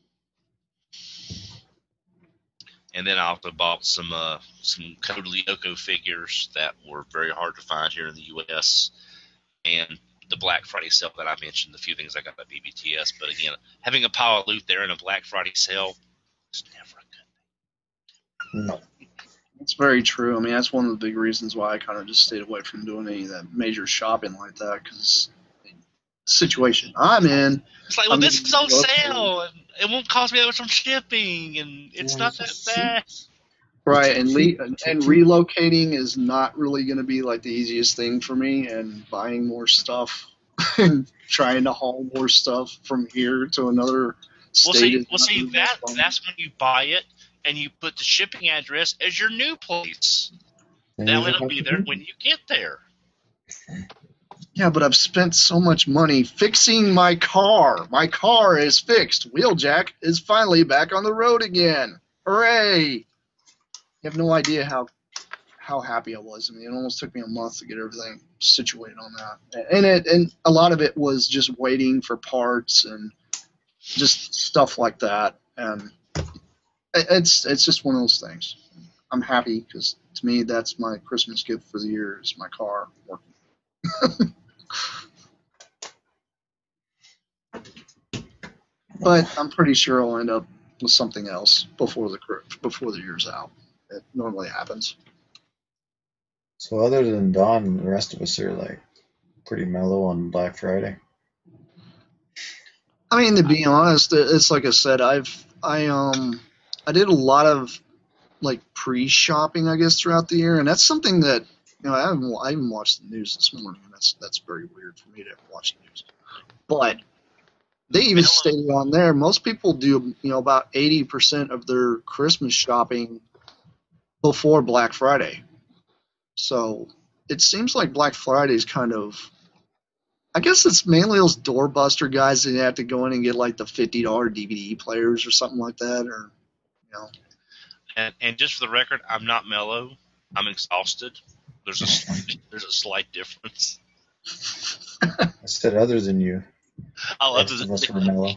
And then I also bought some uh, some Code Lyoko figures that were very hard to find here in the U S And the Black Friday sale that I mentioned, the few things I got at B B T S. But again, having a pile of loot there in a Black Friday sale is never a good No. It's very true. I mean, that's one of the big reasons why I kind of just stayed away from doing any of that major shopping like that, because the situation I'm in. It's like, well, I'm this is on gonna go sale, and it won't cost me that much from shipping, and it's Yeah, not it's that just- bad. Right, and le- and and relocating is not really going to be like the easiest thing for me, and buying more stuff and trying to haul more stuff from here to another Well, state. see, is well, not see really that fun. that's when you buy it, and you put the shipping address as your new place. Then That you way don't it'll have be to there do when you get there. Yeah, but I've spent so much money fixing my car. My car is fixed. Wheeljack is finally back on the road again. Hooray! You have no idea how how happy I was. I mean, it almost took me a month to get everything situated on that. And it and a lot of it was just waiting for parts and just stuff like that. And it- it's it's just one of those things. I'm happy because to me that's my Christmas gift for the year is my car working. But I'm pretty sure I'll end up with something else before the cr- before the year's out. It normally happens. So other than Don, the rest of us are like pretty mellow on Black Friday. I mean, to be honest, it- it's like I said, I've I um I did a lot of like pre-shopping, I guess, throughout the year, and that's something that you know I haven't I even watched the news this morning, and that's that's very weird for me to watch the news. But they even stated on there most people do you know about eighty percent of their Christmas shopping before Black Friday. So it seems like Black Friday is kind of I guess it's mainly those doorbuster guys that have to go in and get like the fifty dollar D V D players or something like that, or you know. And, and just for the record, I'm not mellow. I'm exhausted. There's a slight, there's a slight difference. I said other than you. Oh, Most other of than us were mellow.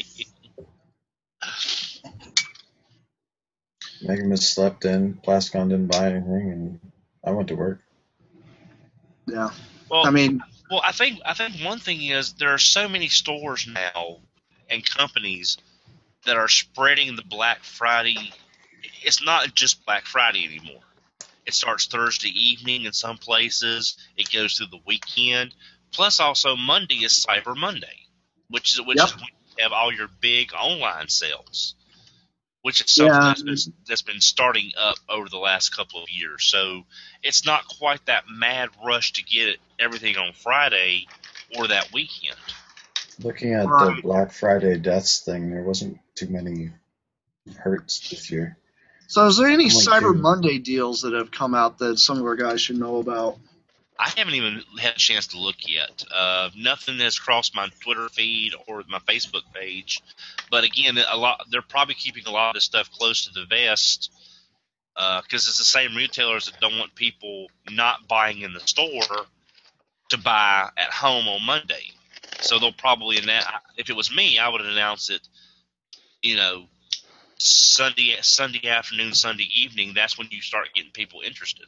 Megan slept in. Plascon didn't buy anything, and I went to work. Yeah. Well, I mean, well, I think I think one thing is there are so many stores now and companies that are spreading the Black Friday. It's not just Black Friday anymore. It starts Thursday evening in some places. It goes through the weekend. Plus, also Monday is Cyber Monday, which is which Yep. is when you have all your big online sales, which is something Yeah. that's, been, that's been starting up over the last couple of years. So it's not quite that mad rush to get it, everything on Friday or that weekend. Looking at the Right. Black Friday deaths thing, there wasn't too many hurts this year. so is there any I'm like, Cyber dude. Monday deals that have come out that some of our guys should know about? I haven't even had a chance to look yet. Uh, nothing has crossed my Twitter feed or my Facebook page. But again, a lot they're probably keeping a lot of this stuff close to the vest because it's the same retailers that don't want people not buying in the store to buy at home on Monday. So they'll probably announce. If it was me, I would announce it. You know, Sunday Sunday afternoon, Sunday evening. That's when you start getting people interested.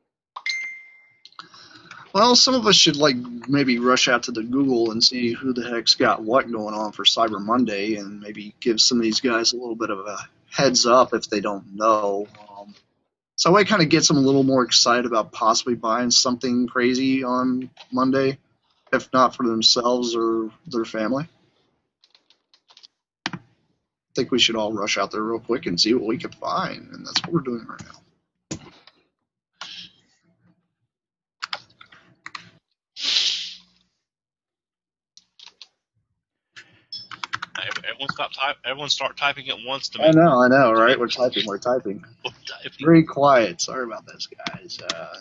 Well, some of us should like maybe rush out to the Google and see who the heck's got what going on for Cyber Monday, and maybe give some of these guys a little bit of a heads up if they don't know. Um, so I kind of gets them a little more excited about possibly buying something crazy on Monday, if not for themselves or their family. I think we should all rush out there real quick and see what we can find, and that's what we're doing right now. Everyone stop type. Everyone start typing at once to I make. know, I know, right? We're typing, we're typing. Very quiet. Sorry about this, guys. Uh,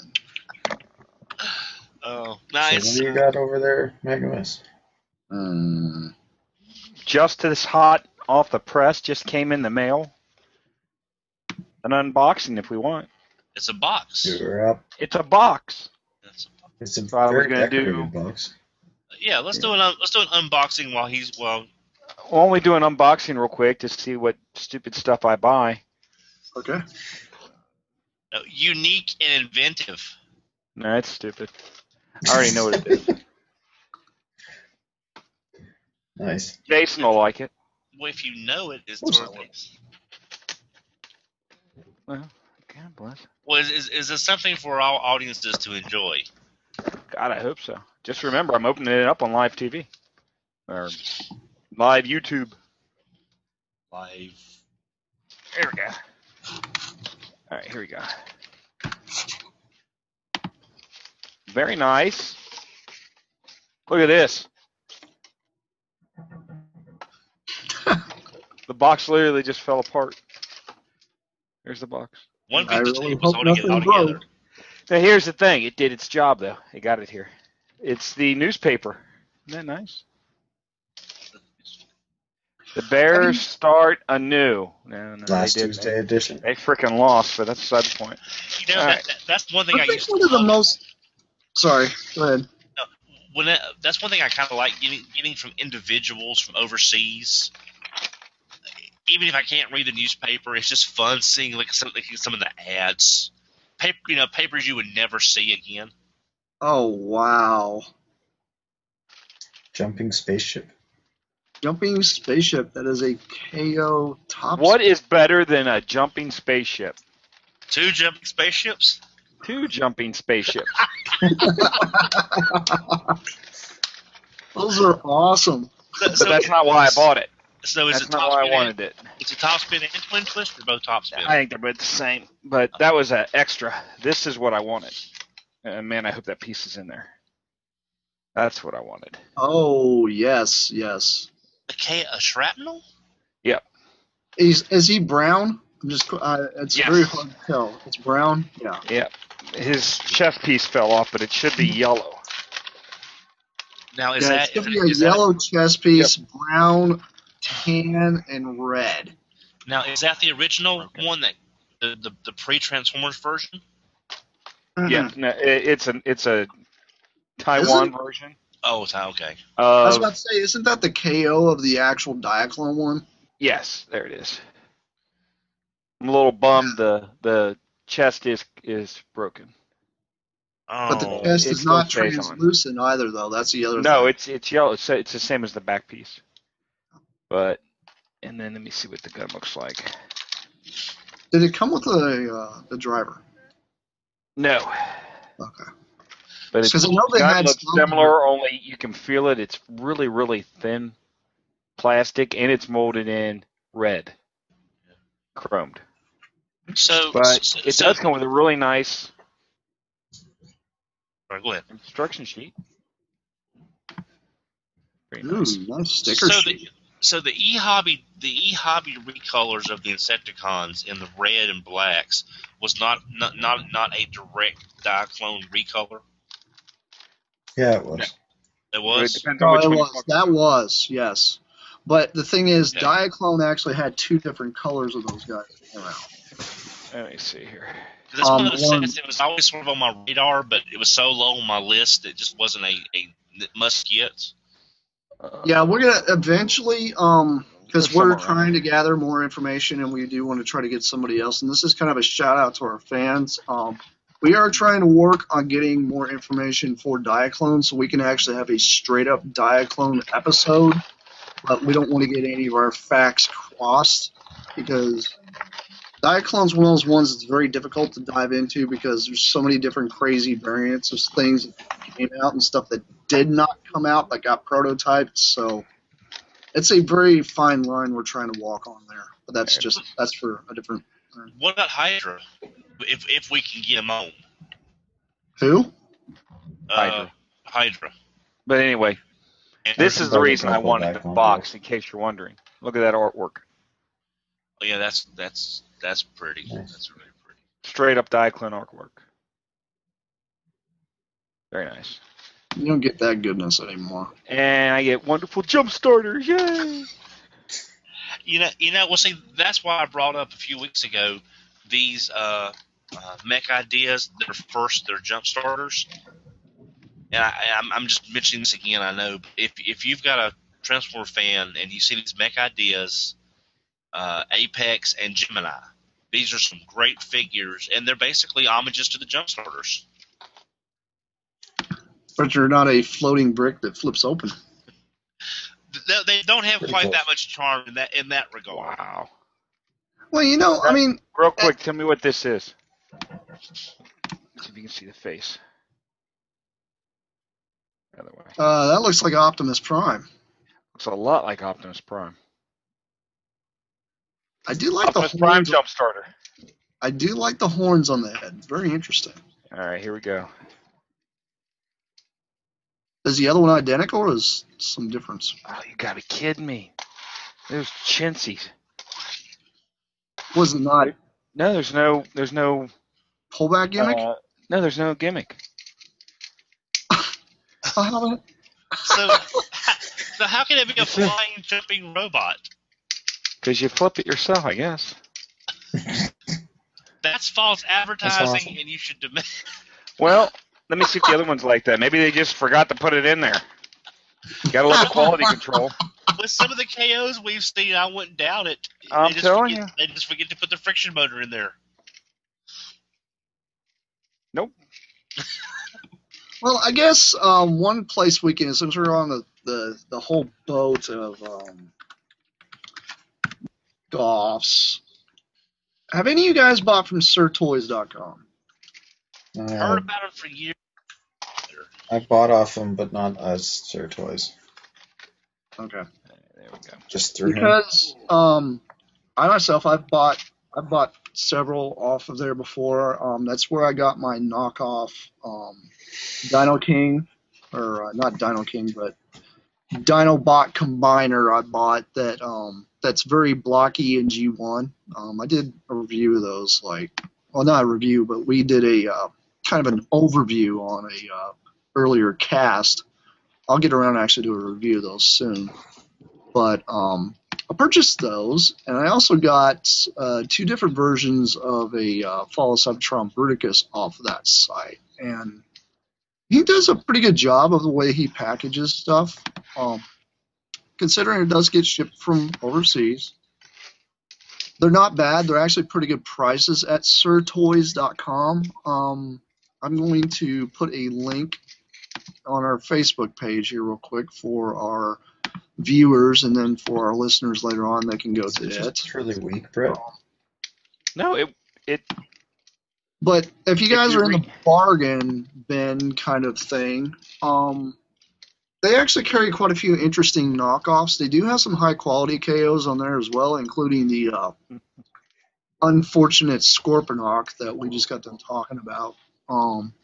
Oh, So nice. what do you got over there, Megamus? mm, Just this hot off the press, just came in the mail. An unboxing if we want. It's a box. You're up. It's a box. It's a- It's a So I was very gonna do- decorated box. yeah, let's do an un- let's do an unboxing while he's well. We'll only do an unboxing real quick to see what stupid stuff I buy. okay. No, unique and inventive. No, it's stupid. I already know what it is. Nice. Jason will like it. Well, if you know it, it's course sort I of will. things. Well, God bless. Well, is, is is this something for all audiences to enjoy? God, I hope so. Just remember, I'm opening it up on live T V. Or live YouTube. Live. There we go. All right, here we go. Very nice. Look at this. The box literally just fell apart. Here's the box. One I piece really of tape was hope holding it all nothing broke. together. Now here's the thing. It did its job, though. It got it here. It's the newspaper. Isn't that nice? The Bears start anew. No, no, Last they didn't. Tuesday edition. They freaking lost, but that's beside the point. You know, All that, right. that, that's one thing I, I think used to one of the love. most. Sorry, go ahead. When that, that's one thing I kind of like getting getting from individuals from overseas. Even if I can't read the newspaper, it's just fun seeing like some like some of the ads, paper you know papers you would never see again. Oh wow! Jumping spaceship. Jumping spaceship. That is a K O top. What is better than a jumping spaceship? Two jumping spaceships. Two jumping spaceships. Those are awesome. So, But so, that's not why I bought it. so is That's it not top why I spin wanted and, it. It's a top spin and twin twist, or both top spin? I think they're both the same, but that was an extra. This is what I wanted. And man, I hope that piece is in there. That's what I wanted. Oh yes, yes. A, K, a shrapnel? Yep. Is is he brown? I'm just. Uh, it's Yes. very hard to tell. It's brown. Yeah. Yep. His chest piece fell off, but it should be yellow. Now is Yeah, that it's going to is, be a is that yellow chest piece, brown, tan, and red. now is that the original Okay. one that the the, the pre-Transformers version? Yeah, no, it, it's an it's a Taiwan Isn't- version Oh, it's okay. I was of about to say, isn't that the K O of the actual Diaclone one? yes, there it is. I'm a little bummed the the chest is is broken. But the Oh, chest it is still not stays on. translucent either, though. That's the other No, thing. it's it's yellow. So it's the same as the back piece. But and then let me see what the gun looks like. Did it come with a uh, the driver? No, Okay. but it's Because I know they gun had looks some- similar. Only you can feel it. It's really really thin plastic, and it's molded in red, chromed. so But so, it so, does come with a really nice all right, go ahead. instruction sheet. Very Ooh, nice. nice sticker So sheet. the so the e hobby the e hobby recolors of the Insecticons in the red and blacks was not not not, not a direct Diaclone recolor. Yeah, it was. It It was. depends on Oh, which it one you're was. talking That about. was, yes. But the thing is, Okay. Diaclone actually had two different colors of those guys around. Let me see here. That's one Um, of those one- sets that was always sort of on my radar, but it was so low on my list it just wasn't a, a must get. Uh, Yeah, we're gonna eventually, um, because There's some we're around trying there. to gather more information, and we do want to try to get somebody else. And this is kind of a shout out to our fans. Um, we are trying to work on getting more information for Diaclone, so we can actually have a straight up Diaclone episode. But we don't want to get any of our facts crossed because Diaclone's one of those ones that's very difficult to dive into because there's so many different crazy variants of things that came out and stuff that did not come out that got prototyped. So it's a very fine line we're trying to walk on there. But that's just that's for a different. What about Hydra? If if we can get him on. Who? Uh, Hydra. Hydra. But anyway, And- this is the Probably reason I couple wanted back the on box, in case you're wondering. Look at that artwork. Oh, yeah, that's that's that's pretty. Nice. That's really pretty. Straight up Diaclone artwork. Very nice. You don't get that goodness anymore. And I get wonderful jump starters. Yay! You know, you know. Well, see, that's why I brought up a few weeks ago these uh, uh, mech ideas that are first, they're jump starters. And I, I'm, I'm just mentioning this again. I know but if if you've got a Transformer fan and you see these mech ideas, uh, Apex and Gemini, these are some great figures, and they're basically homages to the jump starters. But you're not a floating brick that flips open. They, they don't have Pretty quite close. that much charm in that in that regard. Wow. Well, you know, I mean, Real quick, tell me what this is. See if you can see the face. The other way. uh, that looks like Optimus Prime. Looks a lot like Optimus Prime. I do like Optimus the Prime horns. jump starter. I do like the horns on the head. Very interesting. All right, here we go. Is the other one identical or is some difference? Oh, you gotta be kidding me. There's chintzies. Was it not No, there's no, there's no, pullback gimmick? uh, no, there's no gimmick. Oh, how about- So, so how can it be a flying, jumping robot? Because you flip it yourself, I guess. That's false advertising, awesome. and you should demand. Well, let me see if the other one's like that. Maybe they just forgot to put it in there. Gotta love the quality control. With some of the K Os we've seen, I wouldn't doubt it. I'm they just telling forget, They just forget to put the friction motor in there. Nope. Well, I guess um, one place we can, since we're on the, the, the whole boat of um, Goffs, have any of you guys bought from Sir Toys dot com? Heard Uh, about them for years. I bought off him, but not as Sir Toys. Okay. There we go. Just through him. Because um, I myself, I've bought I've bought several off of there before. Um, that's where I got my knockoff um, Dino King, or uh, not Dino King, but Dinobot Combiner. I bought that. Um, that's very blocky in G one. Um, I did a review of those, like, well, not a review, but we did a uh, kind of an overview on a uh, earlier cast. I'll get around to actually do a review of those soon. But um, I purchased those, and I also got uh, two different versions of a uh, Follow Subtron Bruticus off of that site. And he does a pretty good job of the way he packages stuff, um, considering it does get shipped from overseas. They're not bad. They're actually pretty good prices at sir toys dot com. Um, I'm going to put a link on our Facebook page here real quick for our viewers, and then for our listeners later on, they can go to It's it. just really weak, Brett. No, it it. But if you If guys you are in the re- bargain bin kind of thing, um, they actually carry quite a few interesting knockoffs. They do have some high quality K Os on there as well, including the uh, unfortunate Scorponok that we just got done talking about. Um,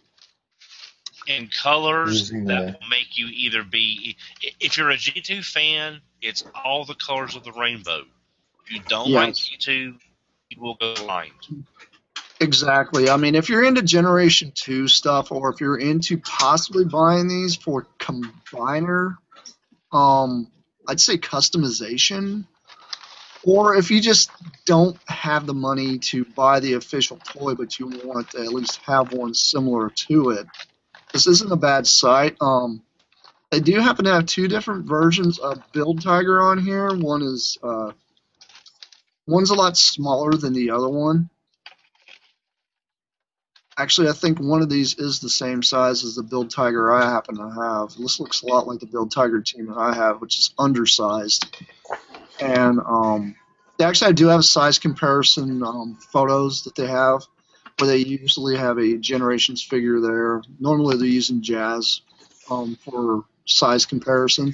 in colors Using that the- will make you either be, if you're a G two fan, it's all the colors of the rainbow. If you don't like Yes. G two, you will go blind. Exactly. I mean, if you're into Generation two stuff, or if you're into possibly buying these for combiner, um, I'd say customization, or if you just don't have the money to buy the official toy, but you want to at least have one similar to it, this isn't a bad site. Um, they do happen to have two different versions of Build Tiger on here. One is uh, one's a lot smaller than the other one. Actually, I think one of these is the same size as the Build Tiger I happen to have. This looks a lot like the Build Tiger team that I have, which is undersized. And um, they actually I do have size comparison um, photos that they have, where they usually have a Generations figure there. Normally they're using Jazz um, for size comparison.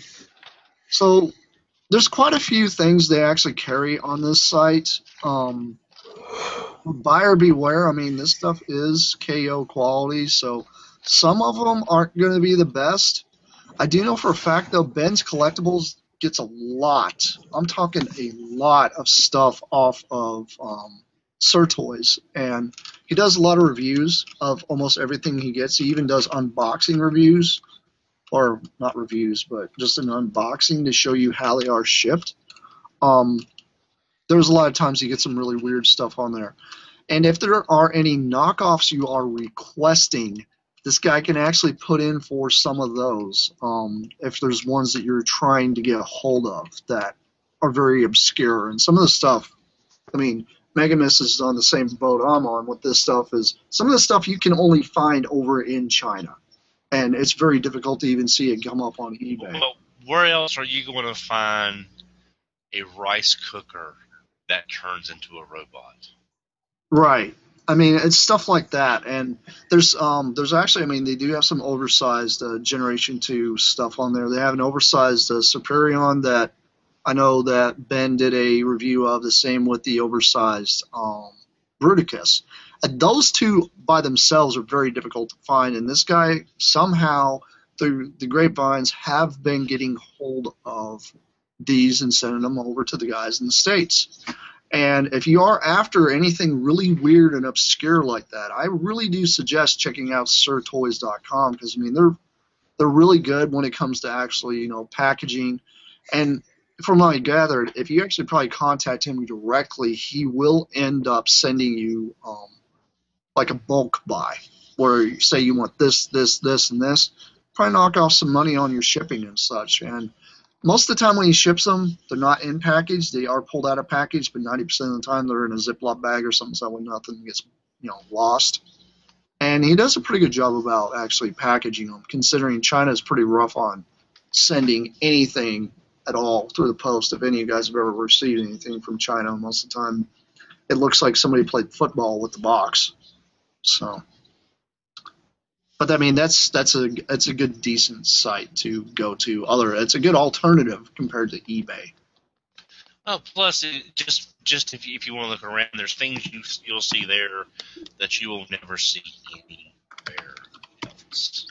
So there's quite a few things they actually carry on this site. Um, buyer beware. I mean, this stuff is K O quality, so some of them aren't going to be the best. I do know for a fact, though, Ben's Collectibles gets a lot. I'm talking a lot of stuff off of um, Sir Toys, and he does a lot of reviews of almost everything he gets. He even does unboxing reviews, or not reviews, but just an unboxing to show you how they are shipped. Um, there's a lot of times you get some really weird stuff on there. And if there are any knockoffs you are requesting, this guy can actually put in for some of those. Um, if there's ones that you're trying to get a hold of that are very obscure. And some of the stuff, I mean, Megamis is on the same boat I'm on with this stuff. Is some of the stuff you can only find over in China. And it's very difficult to even see it come up on eBay. Well, where else are you going to find a rice cooker that turns into a robot? Right. I mean, it's stuff like that, and there's um there's actually, I mean, they do have some oversized uh, Generation two stuff on there. They have an oversized uh, Superion that I know that Ben did a review of. The same with the oversized um, Bruticus. And those two by themselves are very difficult to find, and this guy somehow through the grapevines have been getting hold of these and sending them over to the guys in the States. And if you are after anything really weird and obscure like that, I really do suggest checking out sir toys dot com, because I mean they're they're really good when it comes to actually, you know, packaging. And from what I gathered, if you actually probably contact him directly, he will end up sending you um, like a bulk buy, where you say you want this, this, this, and this. Probably knock off some money on your shipping and such. And most of the time when he ships them, they're not in package. They are pulled out of package, but ninety percent of the time they're in a Ziploc bag or something, so nothing gets, you know, lost. And he does a pretty good job about actually packaging them, considering China is pretty rough on sending anything at all through the post. If any of you guys have ever received anything from China, most of the time it looks like somebody played football with the box. So, but I mean, that's that's a that's a good decent site to go to. Other, it's a good alternative compared to eBay. Oh, plus, it just just if you, if you want to look around, there's things you you'll see there that you will never see anywhere else.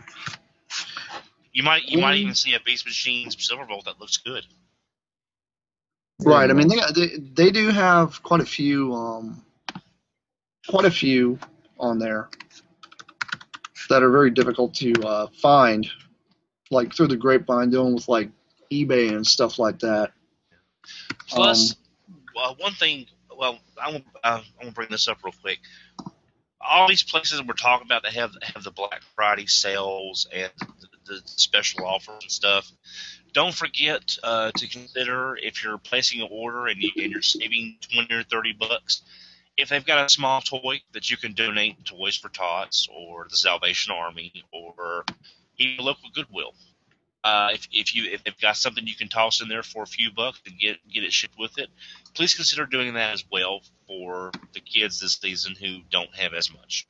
You might you might even see a Beast Machines Silverbolt that looks good. Right. I mean, they they, they do have quite a few um, quite a few on there that are very difficult to uh, find. like through the grapevine, dealing with like eBay and stuff like that. Plus, Um, well, one thing. Well, I want I want to bring this up real quick. All these places we're talking about that have have the Black Friday sales and the, the special offers and stuff. Don't forget uh, to consider if you're placing an order and, you, and you're saving twenty or thirty bucks. If they've got a small toy that you can donate to Toys for Tots or the Salvation Army or even local Goodwill. Uh, if if you if they've got something you can toss in there for a few bucks and get get it shipped with it, please consider doing that as well for the kids this season who don't have as much.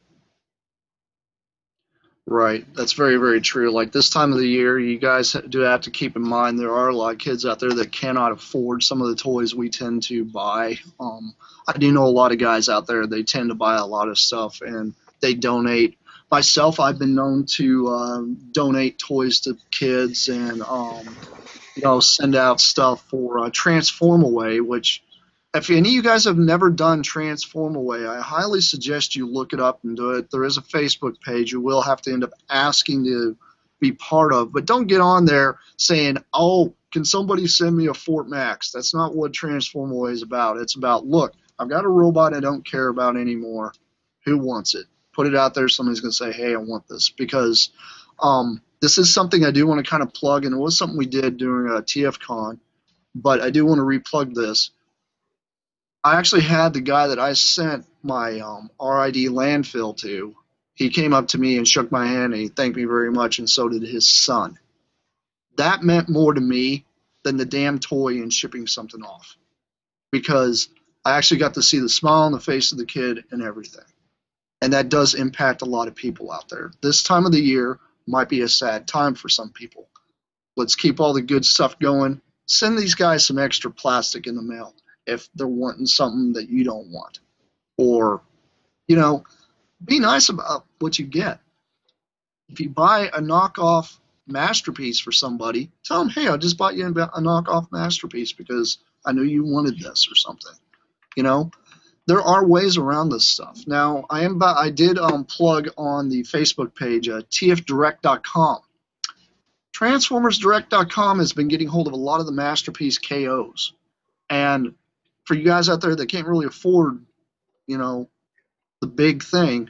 Right. That's very, very true. Like this time of the year, you guys do have to keep in mind there are a lot of kids out there that cannot afford some of the toys we tend to buy. Um, I do know a lot of guys out there, they tend to buy a lot of stuff and they donate. Myself, I've been known to um, donate toys to kids and, um, you know, send out stuff for uh, Transform Away, which if any of you guys have never done Transform Away, I highly suggest you look it up and do it. There is a Facebook page you will have to end up asking to be part of, but don't get on there saying, oh, can somebody send me a Fort Max? That's not what Transform Away is about. It's about, look, I've got a robot I don't care about anymore. Who wants it? Put it out there. Somebody's going to say, hey, I want this. Because um, this is something I do want to kind of plug, and it was something we did during uh, T F Con, but I do want to replug this. I actually had the guy that I sent my um, R I D landfill to, he came up to me and shook my hand and he thanked me very much, and so did his son. That meant more to me than the damn toy and shipping something off, because I actually got to see the smile on the face of the kid and everything. And that does impact a lot of people out there. This time of the year might be a sad time for some people. Let's keep all the good stuff going. Send these guys some extra plastic in the mail if they're wanting something that you don't want. Or, you know, be nice about what you get. If you buy a knockoff masterpiece for somebody, tell them, hey, I just bought you a knockoff masterpiece because I knew you wanted this or something. You know, there are ways around this stuff. Now, I am I did um, plug on the Facebook page, uh, T F direct dot com. Transformers Direct dot com has been getting hold of a lot of the masterpiece K Os. And for you guys out there that can't really afford, you know, the big thing,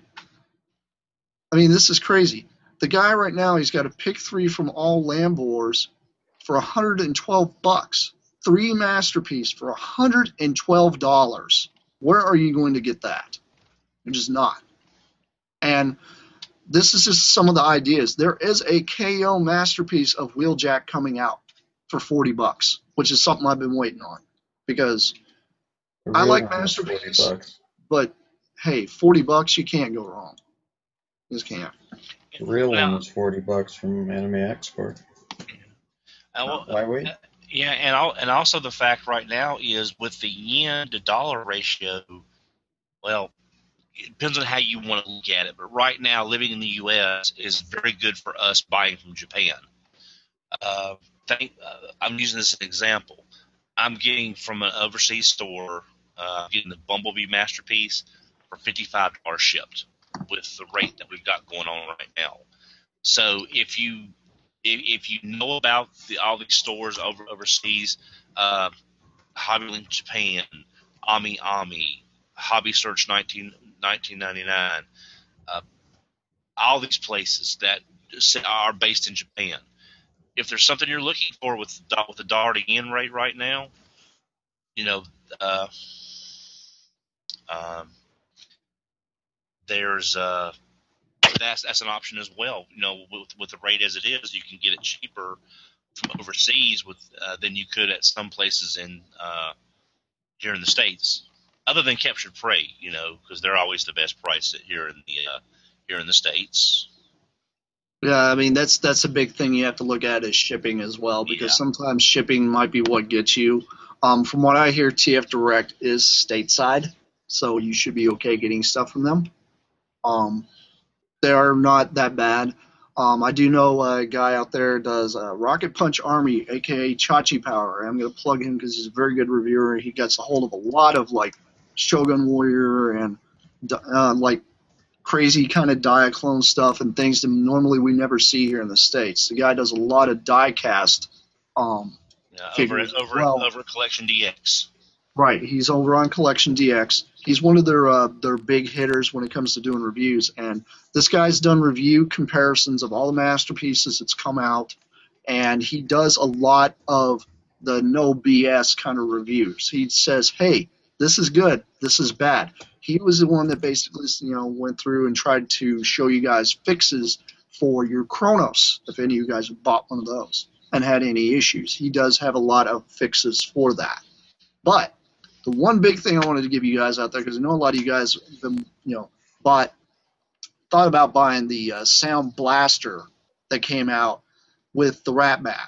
I mean, this is crazy. The guy right now, he's got a pick three from all Lambors for one hundred twelve bucks. Three masterpiece for one hundred twelve dollars. Where are you going to get that? You're just not. And this is just some of the ideas. There is a K O masterpiece of Wheeljack coming out for forty bucks, which is something I've been waiting on, because I like masterpiece, but hey, forty bucks, you can't go wrong. You just can't. The real Well, one was forty bucks from Anime Export. Uh, well, Why wait? uh, yeah, and al- and also the fact right now is with the yen to dollar ratio, well, it depends on how you want to look at it. But right now, living in the U S is very good for us buying from Japan. Uh, think, uh, I'm using this as an example. I'm getting from an overseas store, uh, getting the Bumblebee Masterpiece for fifty-five dollars shipped with the rate that we've got going on right now. So if you if, if you know about the, all these stores over overseas, uh, Hobbylink Japan, Ami Ami, Hobby Search nineteen ninety-nine, uh, all these places that are based in Japan. If there's something you're looking for with with the dollar to yen rate right now, you know, uh, um, there's uh, that's that's an option as well. You know, with with the rate as it is, you can get it cheaper from overseas with uh, than you could at some places in uh, here in the States, other than Captured Prey. You know, because they're always the best price here in the uh, here in the States. Yeah, I mean, that's that's a big thing you have to look at is shipping as well, because Yeah. sometimes shipping might be what gets you. Um, from what I hear, T F Direct is stateside, so you should be okay getting stuff from them. Um, they are not that bad. Um, I do know a guy out there does uh, Rocket Punch Army, a k a. Chachi Power. I'm going to plug him because he's a very good reviewer. He gets a hold of a lot of, like, Shogun Warrior and, uh, like, crazy kind of Diaclone stuff and things that normally we never see here in the States. The guy does a lot of die-cast um, Yeah, over figures. over well, over Collection D X. Right, he's over on Collection D X. He's one of their uh, their big hitters when it comes to doing reviews. And this guy's done review comparisons of all the masterpieces that's come out, and he does a lot of the no B S kind of reviews. He says, "Hey, this is good. This is bad." He was the one that basically, you know, went through and tried to show you guys fixes for your Chronos, if any of you guys have bought one of those and had any issues. He does have a lot of fixes for that. But the one big thing I wanted to give you guys out there, because I know a lot of you guys have been, you know, bought, thought about buying the uh, Sound Blaster that came out with the Rat Bat.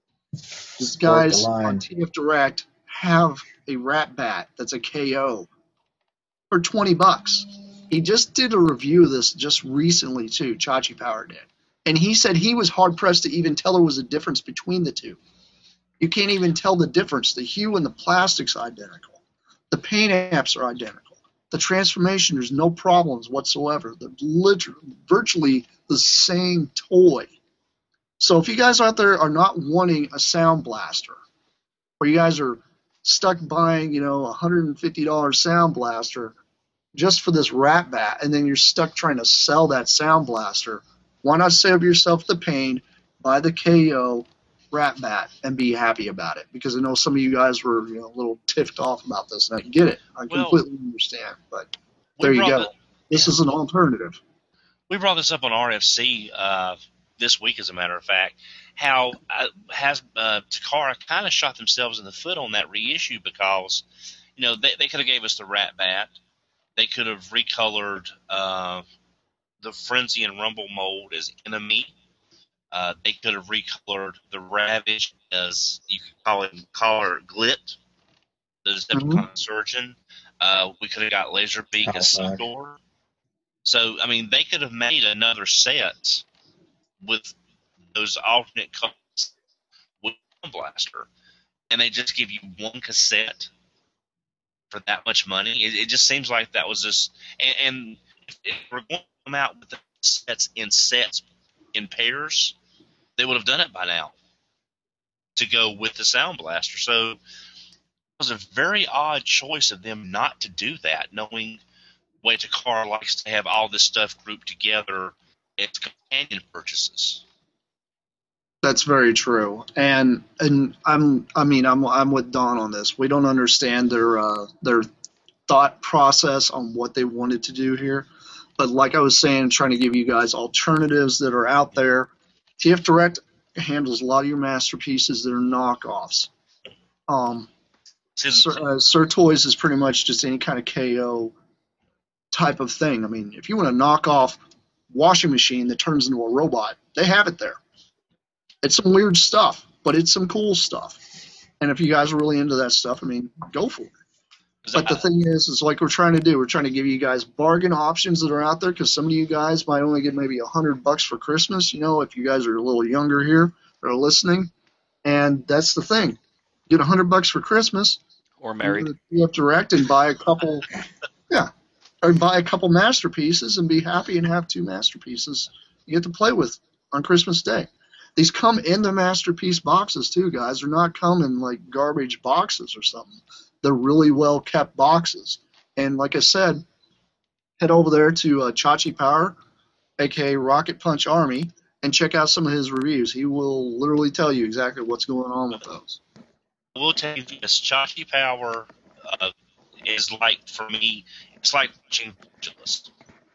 These guys on T F Direct have a Rat Bat that's a K O for twenty bucks. He just did a review of this just recently too, Chachi Power did. And he said he was hard pressed to even tell there was a difference between the two. You can't even tell the difference. The hue and the plastic's identical. The paint apps are identical. The transformation, there's no problems whatsoever. They're literally, virtually the same toy. So if you guys out there are not wanting a Sound Blaster, or you guys are stuck buying, you know, a one hundred fifty dollars Sound Blaster just for this Rat Bat, and then you're stuck trying to sell that Sound Blaster, why not save yourself the pain, buy the K O Rat Bat, and be happy about it? Because I know some of you guys were, you know, a little tiffed off about this, and I get it. I Well, completely understand. But there you brought go. the- This is an alternative. We brought this up on R F C uh, this week, as a matter of fact, how uh, has uh, Takara kind of shot themselves in the foot on that reissue, because, you know, they, they could have gave us the Rat Bat. They could have recolored uh, the Frenzy and Rumble mold as Enemy. Uh, they could have recolored the Ravage as, you could call it, call her Glit, the Decepticon Mhm. Surgeon. Uh, we could have got Laserbeak as Hellfire. Sundor. So, I mean, they could have made another set with those alternate colors with Sound Blaster, and they just give you one cassette for that much money. It, it just seems like that was just, and, and if, if we're going to come out with the sets in sets in pairs, they would have done it by now to go with the Sound Blaster. So it was a very odd choice of them not to do that, knowing the way Takara likes to have all this stuff grouped together as companion purchases. That's very true, and and I'm I mean I'm I'm with Don on this. We don't understand their uh, their thought process on what they wanted to do here, but like I was saying, trying to give you guys alternatives that are out there. T F Direct handles a lot of your masterpieces that are knockoffs. Um, See, Sir, uh, Sir Toys is pretty much just any kind of K O type of thing. I mean, if you want to knock off washing machine that turns into a robot, they have it there. It's some weird stuff, but it's some cool stuff. And if you guys are really into that stuff, I mean, go for it. But the thing is, is like we're trying to do, we're trying to give you guys bargain options that are out there, because some of you guys might only get maybe a hundred bucks for Christmas. You know, if you guys are a little younger here or are listening, and that's the thing, get a hundred bucks for Christmas, Or married. you have to direct and buy a couple, yeah, or buy a couple masterpieces and be happy and have two masterpieces you get to play with on Christmas Day. These come in the masterpiece boxes too, guys. They're not come in like garbage boxes or something. They're really well kept boxes. And like I said, head over there to uh, Chachi Power, aka Rocket Punch Army, and check out some of his reviews. He will literally tell you exactly what's going on with those. I will tell you this: Chachi Power uh, is like, for me, it's like watching Vangelis.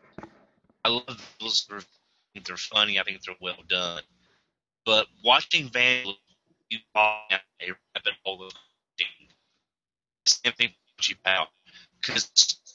I love those. I think they're funny. I think they're well done. But watching Vangelis, you buy a rabbit hole of thing. Same thing with Chachi Power, because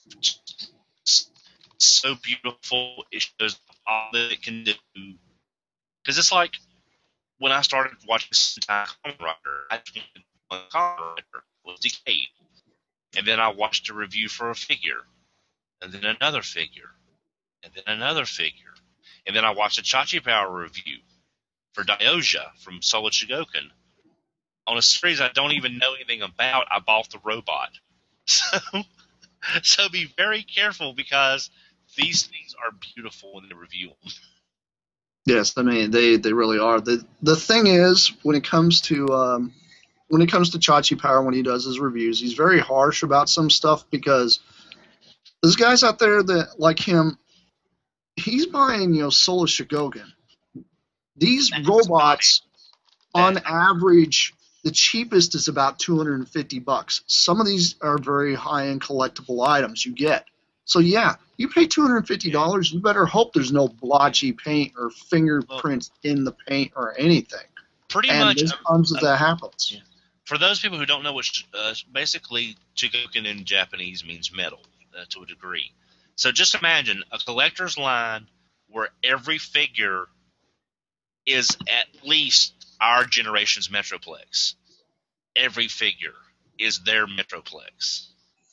it's so beautiful. It shows all that it can do. Because it's like when I started watching Sentai Kamen Rider, I just wanted one Kamen Rider was Decade. And then I watched a review for a figure. And then another figure. And then another figure. And then I watched a Chachi Power review for Dioja from Soul Shigoken. On a series I don't even know anything about, I bought the robot. So, so be very careful, because these things are beautiful when they review them. Yes, I mean they, they really are. the The thing is, when it comes to um, when it comes to Chachi Power, when he does his reviews, he's very harsh about some stuff because there's guys out there that like him. He's buying, you know, Solar Shogogen. These That's robots, on That- average, the cheapest is about two hundred fifty bucks. Some of these are very high-end collectible items you get. So yeah, you pay two hundred fifty dollars, you better hope there's no blotchy paint or fingerprints in the paint or anything. Pretty And much. there's um, times that um, that happens. yeah. For those people who don't know what uh, basically Shogoken in Japanese means metal uh, to a degree. So just imagine a collector's line where every figure is at least our generation's Metroplex. Every figure is their Metroplex.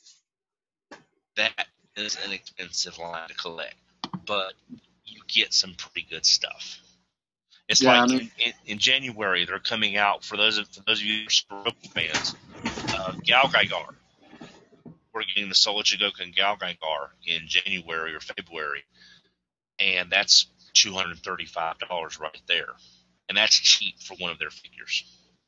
That is an expensive line to collect, but you get some pretty good stuff. It's Yeah, like I mean- in, in, in January they're coming out for those of for those of you who are fans. Uh, Galgaigar. We're getting the Solar Shogoken Galgaigar in January or February, and that's two hundred thirty-five dollars right there, and that's cheap for one of their figures.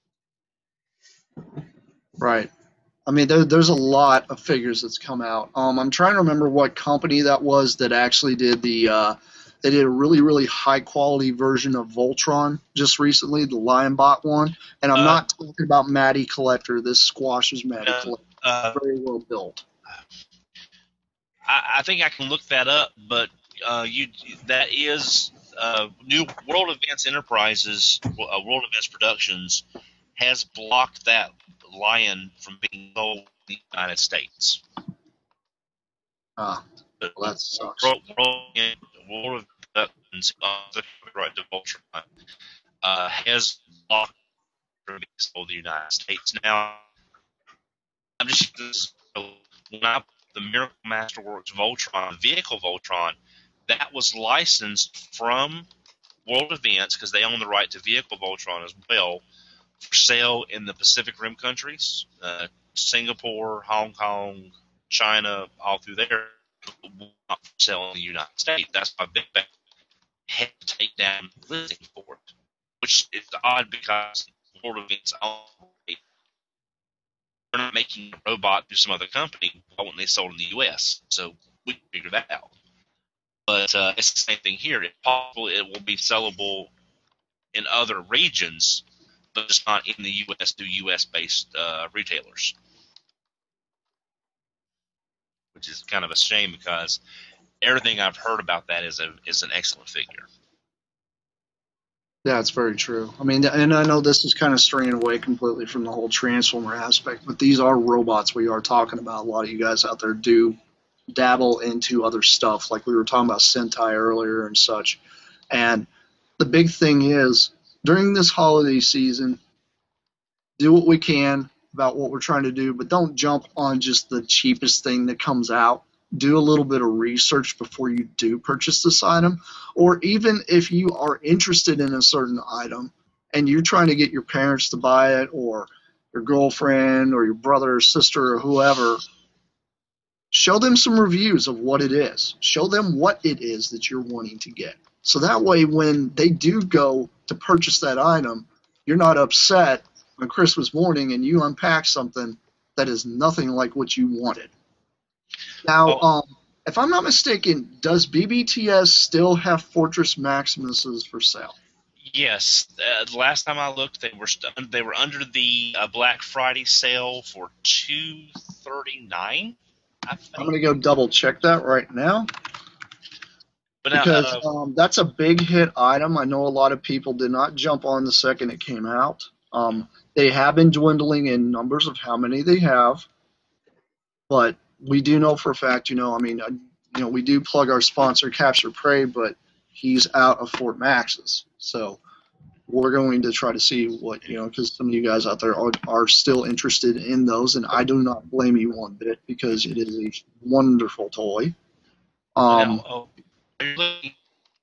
Right. I mean, there, there's a lot of figures that's come out. Um, I'm trying to remember what company that was that actually did the. Uh, they did a really, really high quality version of Voltron just recently, the Lionbot one. And I'm Uh, not talking about Matty Collector. This squashes Matty Uh, Collector. Uh, Very well built. I, I think I can look that up, but uh, you that is uh, New World Events Enterprises, uh, World Events Productions has blocked that lion from being sold in the United States. Ah, But well, that sucks. World, World, World of Productions, uh, the right to Voltron, uh, has blocked from being sold in the United States. Now, I'm just when I the Miracle Masterworks Voltron, vehicle Voltron, that was licensed from World Events because they own the right to vehicle Voltron as well for sale in the Pacific Rim countries, uh, Singapore, Hong Kong, China, all through there, but not for sale in the United States. That's why Big Bang had to take down the listing for it, which is odd because World Events own it. They're not making a robot through some other company. Why wouldn't they sold in the U S? So we can figure that out. But uh, it's the same thing here. It's possible it will be sellable in other regions, but it's not in the U S through U S-based uh, retailers, which is kind of a shame because everything I've heard about that is a is an excellent figure. Yeah, it's very true. I mean, and I know this is kind of straying away completely from the whole Transformer aspect, but these are robots we are talking about. A lot of you guys out there do dabble into other stuff, like we were talking about Sentai earlier and such. And the big thing is, during this holiday season, do what we can about what we're trying to do, but don't jump on just the cheapest thing that comes out. Do a little bit of research before you do purchase this item. Or even if you are interested in a certain item and you're trying to get your parents to buy it, or your girlfriend or your brother or sister or whoever, show them some reviews of what it is. Show them what it is that you're wanting to get. So that way when they do go to purchase that item, you're not upset on Christmas morning and you unpack something that is nothing like what you wanted. Now, Oh. um, if I'm not mistaken, does B B T S still have Fortress Maximuses for sale? Yes, uh, the last time I looked, they were st- they were under the uh, Black Friday sale for two thirty nine. I think. I'm going to go double check that right now But now, because uh, um, that's a big hit item. I know a lot of people did not jump on the second it came out. Um, they have been dwindling in numbers of how many they have, but we do know for a fact, you know, I mean, uh, you know, we do plug our sponsor, Capture Prey, but he's out of Fort Max's. So we're going to try to see what, you know, because some of you guys out there are, are still interested in those, and I do not blame you one bit because it is a wonderful toy. Um, now, oh, are you looking-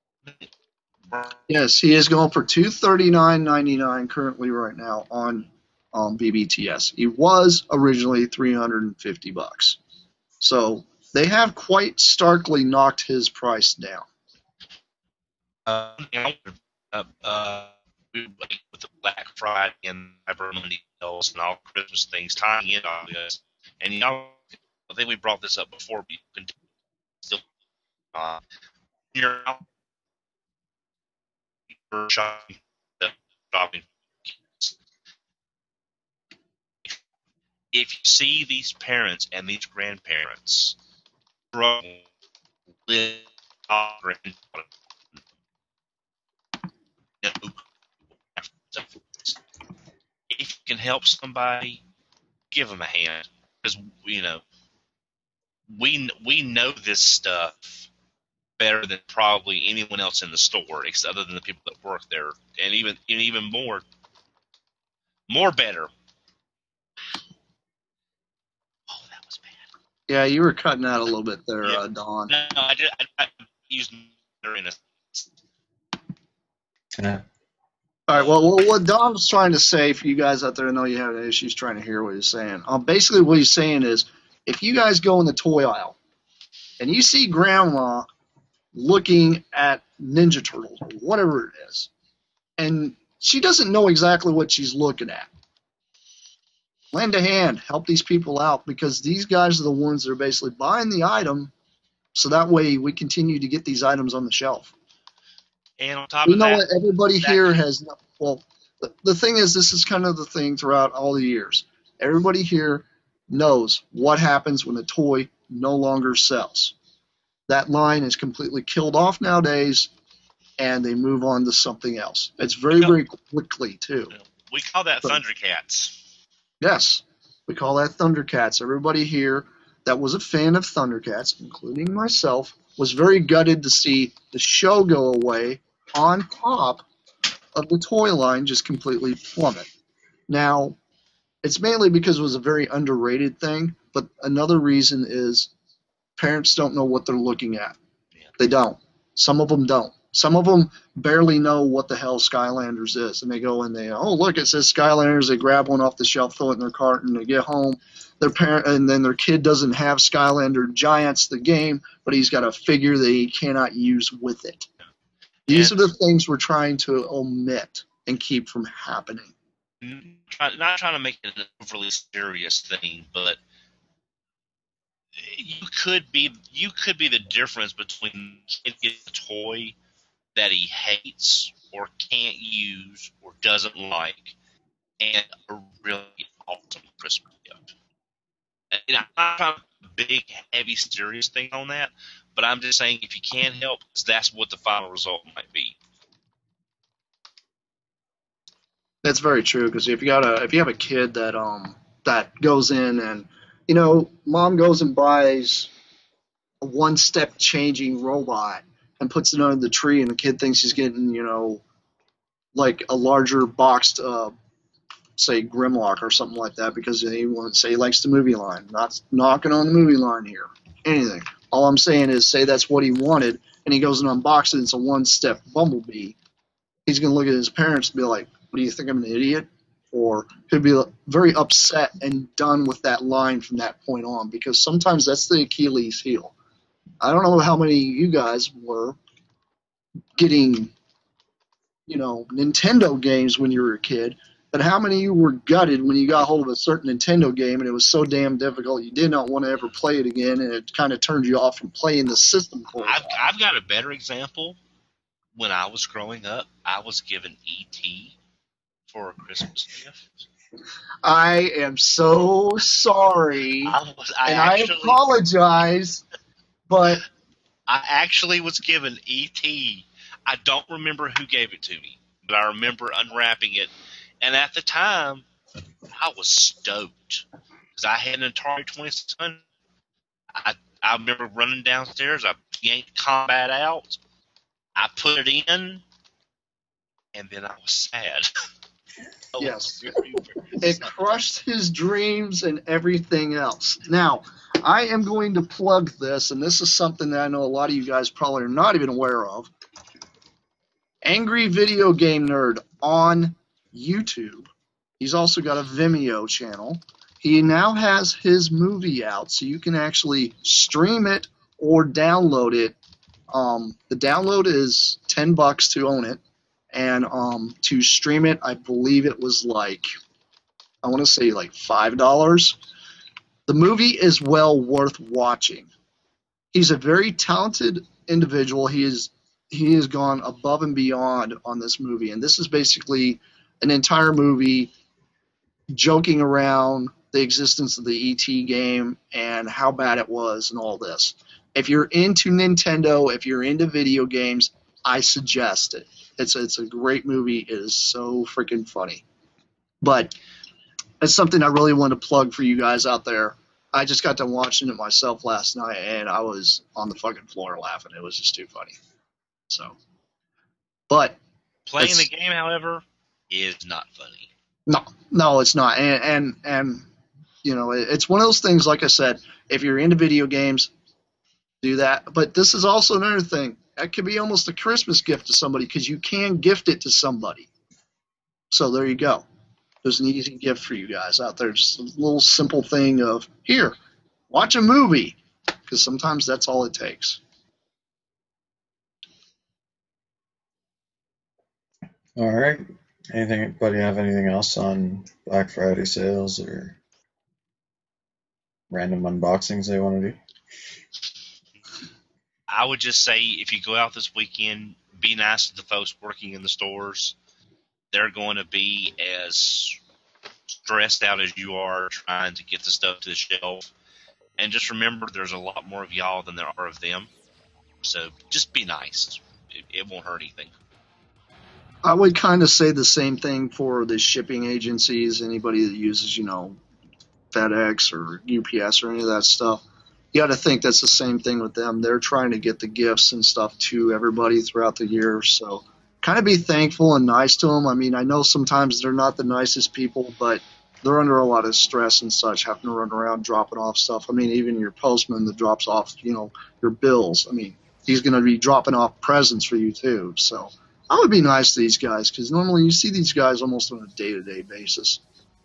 yes, he is going for two thirty-nine ninety-nine currently right now on um, B B T S. He was originally three hundred fifty bucks. So they have quite starkly knocked his price down. Uh, uh, uh, with the Black Friday and Cyber Monday deals and all Christmas things tying in on this, and you know, I think we brought this up before, but you can still uh, you're out you're shopping, uh, shopping. If you see these parents and these grandparents struggle with our granddaughter, if you can help somebody, give them a hand, because you know we we know this stuff better than probably anyone else in the store, other than the people that work there, and even and even more more better. Oh, that was bad. Yeah, you were cutting out a little bit there, Yeah. uh, Don. No, no, I did. I, I used better in a. Can I? All right, well, well, what Don was trying to say, for you guys out there who know you have issues trying to hear what he's saying, um, basically what he's saying is, if you guys go in the toy aisle and you see Grandma looking at Ninja Turtles or whatever it is, and she doesn't know exactly what she's looking at, lend a hand, help these people out, because these guys are the ones that are basically buying the item, so that way we continue to get these items on the shelf. And on top We of know that, what everybody that- here has. Well, the, the thing is, this is kind of the thing throughout all the years. Everybody here knows what happens when a toy no longer sells. That line is completely killed off nowadays, and they move on to something else. It's very, Yeah. very quickly, too. we call that So- Thundercats. Yes, we call that Thundercats. Everybody here that was a fan of Thundercats, including myself, was very gutted to see the show go away on top of the toy line just completely plummet. Now, it's mainly because it was a very underrated thing, but another reason is parents don't know what they're looking at. Yeah. They don't. Some of them don't. Some of them barely know what the hell Skylanders is, and they go and they, oh, look, it says Skylanders. They grab one off the shelf, throw it in their cart, and they get home. Their parent, and then their kid doesn't have Skylander Giants, the game, but he's got a figure that he cannot use with it. These And- are the things we're trying to omit and keep from happening. Try, not trying to make it an overly serious thing, but you could be you could be the difference between a kid gets a toy that he hates or can't use or doesn't like, and a really awesome Christmas gift. And I'm not trying to big, heavy, serious thing on that, but I'm just saying if you can't help, that's what the final result might be. That's very true, because if you got a if you have a kid that um that goes in and, you know, mom goes and buys a one step changing robot and puts it under the tree, and the kid thinks he's getting, you know, like a larger boxed uh say Grimlock or something like that, because he wants say he likes the movie line. Not knocking on the movie line here. Anything. All I'm saying is, say that's what he wanted, and he goes and unboxes it, and it's a one step Bumblebee. He's gonna look at his parents and be like, what do you think, I'm an idiot? Or he'll be very upset and done with that line from that point on, because sometimes that's the Achilles heel. I don't know how many of you guys were getting, you know, Nintendo games when you were a kid, but how many of you were gutted when you got hold of a certain Nintendo game and it was so damn difficult you did not want to ever play it again, and it kind of turned you off from playing the system for a while? I've, I've got a better example. When I was growing up, I was given E T for a Christmas gift. I am so sorry, I was, I and I actually, apologize, but I actually was given E T. I don't remember who gave it to me, but I remember unwrapping it. And at the time, I was stoked because I had an Atari twenty-six hundred. I, I remember running downstairs. I yanked Combat out. I put it in, and then I was sad. I was Yes. very, very it sad. crushed his dreams and everything else. Now, I am going to plug this, and this is something that I know a lot of you guys probably are not even aware of. Angry Video Game Nerd on YouTube. He's also got a Vimeo channel. he now has his movie out, so you can actually stream it or download it. Um, the download is ten bucks to own it, and um, to stream it, I believe it was like, I want to say like five dollars. The movie is well worth watching. He's a very talented individual. He is he has gone above and beyond on this movie, and this is basically an entire movie joking around the existence of the E T game and how bad it was and all this. If you're into Nintendo, if you're into video games, I suggest it. It's it's a great movie. It is so freaking funny. But it's something I really want to plug for you guys out there. I just got done watching it myself last night, and I was on the fucking floor laughing. It was just too funny. So, but playing the game, however, is not funny. No, no, it's not. And and and you know, it's one of those things. Like I said, if you're into video games, do that. But this is also another thing. That could be almost a Christmas gift to somebody because you can gift it to somebody. So there you go. There's an easy gift for you guys out there. Just a little simple thing of, here, watch a movie. Because sometimes that's all it takes. All right. Anything? Anybody have anything else on Black Friday sales or random unboxings they want to do? I would just say if you go out this weekend, be nice to the folks working in the stores. They're going to be as stressed out as you are trying to get the stuff to the shelf. And just remember, there's a lot more of y'all than there are of them. So just be nice. It, it won't hurt anything. I would kind of say the same thing for the shipping agencies, anybody that uses, you know, FedEx or U P S or any of that stuff. You got to think that's the same thing with them. They're trying to get the gifts and stuff to everybody throughout the year. So kind of be thankful and nice to them. I mean, I know sometimes they're not the nicest people, but they're under a lot of stress and such, having to run around dropping off stuff. I mean, even your postman that drops off, you know, your bills. I mean, he's going to be dropping off presents for you too. So I would be nice to these guys because normally you see these guys almost on a day-to-day basis.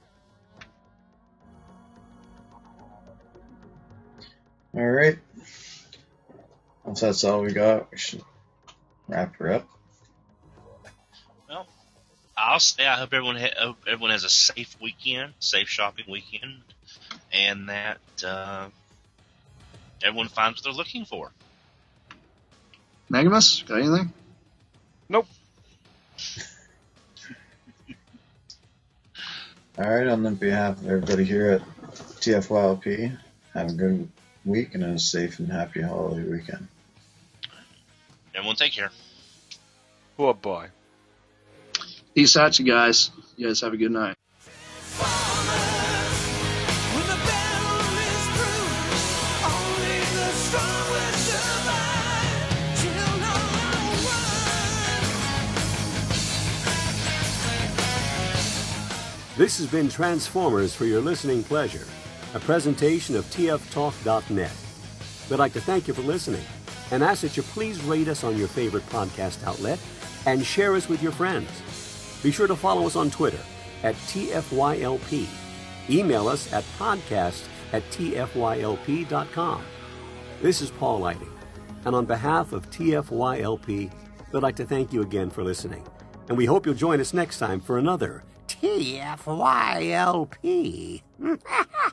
All right. If that's all we got, we should wrap her up. Well, I'll say I hope everyone ha- hope everyone has a safe weekend, safe shopping weekend, and that uh, everyone finds what they're looking for. Megamus, got anything? Nope. All right. On behalf of everybody here at T F Y L P, have a good week and a safe and happy holiday weekend. Everyone take care. Oh boy. Peace out, you guys. You guys have a good night. When the battle is through, only the strong will survive. Children one. This has been Transformers for your listening pleasure, a presentation of T F talk dot net. We'd like to thank you for listening and ask that you please rate us on your favorite podcast outlet and share us with your friends. Be sure to follow us on Twitter at T F Y L P. Email us at podcast at T F Y L P dot com. This is Paul Lighting, and on behalf of T F Y L P, we'd like to thank you again for listening. And we hope you'll join us next time for another T F Y L P.